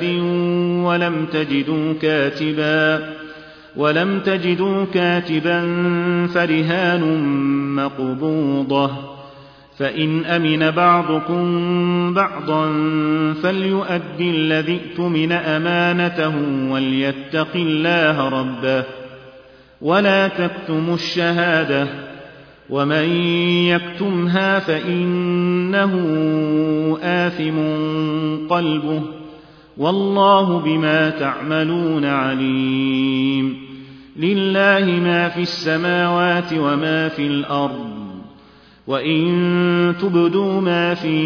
ولم تجدوا كاتبا فرهان مقبوضة فإن أمن بعضكم بعضا فليؤدي الذي اؤتمن أمانته وليتق الله ربه ولا تكتموا الشهادة ومن يكتمها فإنه آثم قلبه والله بما تعملون عليم لله ما في السماوات وما في الأرض وإن تبدوا ما في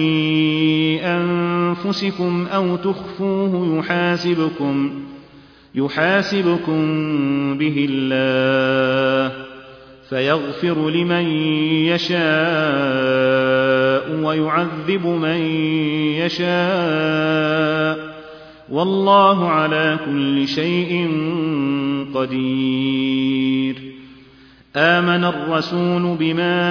أنفسكم أو تخفوه يحاسبكم به الله فيغفر لمن يشاء ويعذب من يشاء والله على كل شيء قدير آمن الرسول بما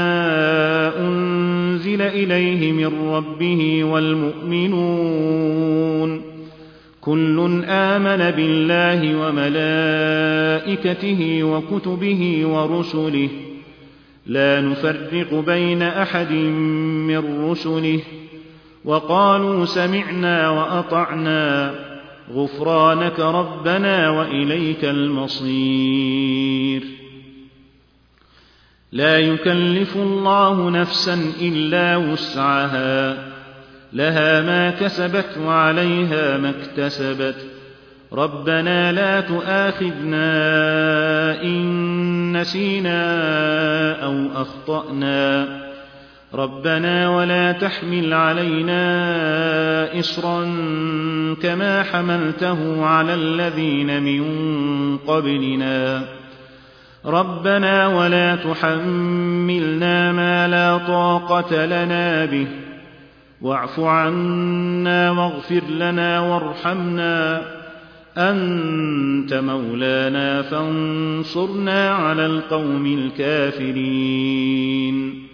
أنزل إليه من ربه والمؤمنون كل آمن بالله وملائكته وكتبه ورسله لا نفرق بين أحد من رسله وقالوا سمعنا وأطعنا غفرانك ربنا وإليك المصير لا يكلف الله نفسا إلا وسعها لها ما كسبت وعليها ما اكتسبت ربنا لا تؤاخذنا إن نسينا أو أخطأنا ربنا ولا تحمل علينا إصرا كما حملته على الذين من قبلنا ربنا ولا تحملنا ما لا طاقة لنا به واعف عنا واغفر لنا وارحمنا أنت مولانا فانصرنا على القوم الكافرين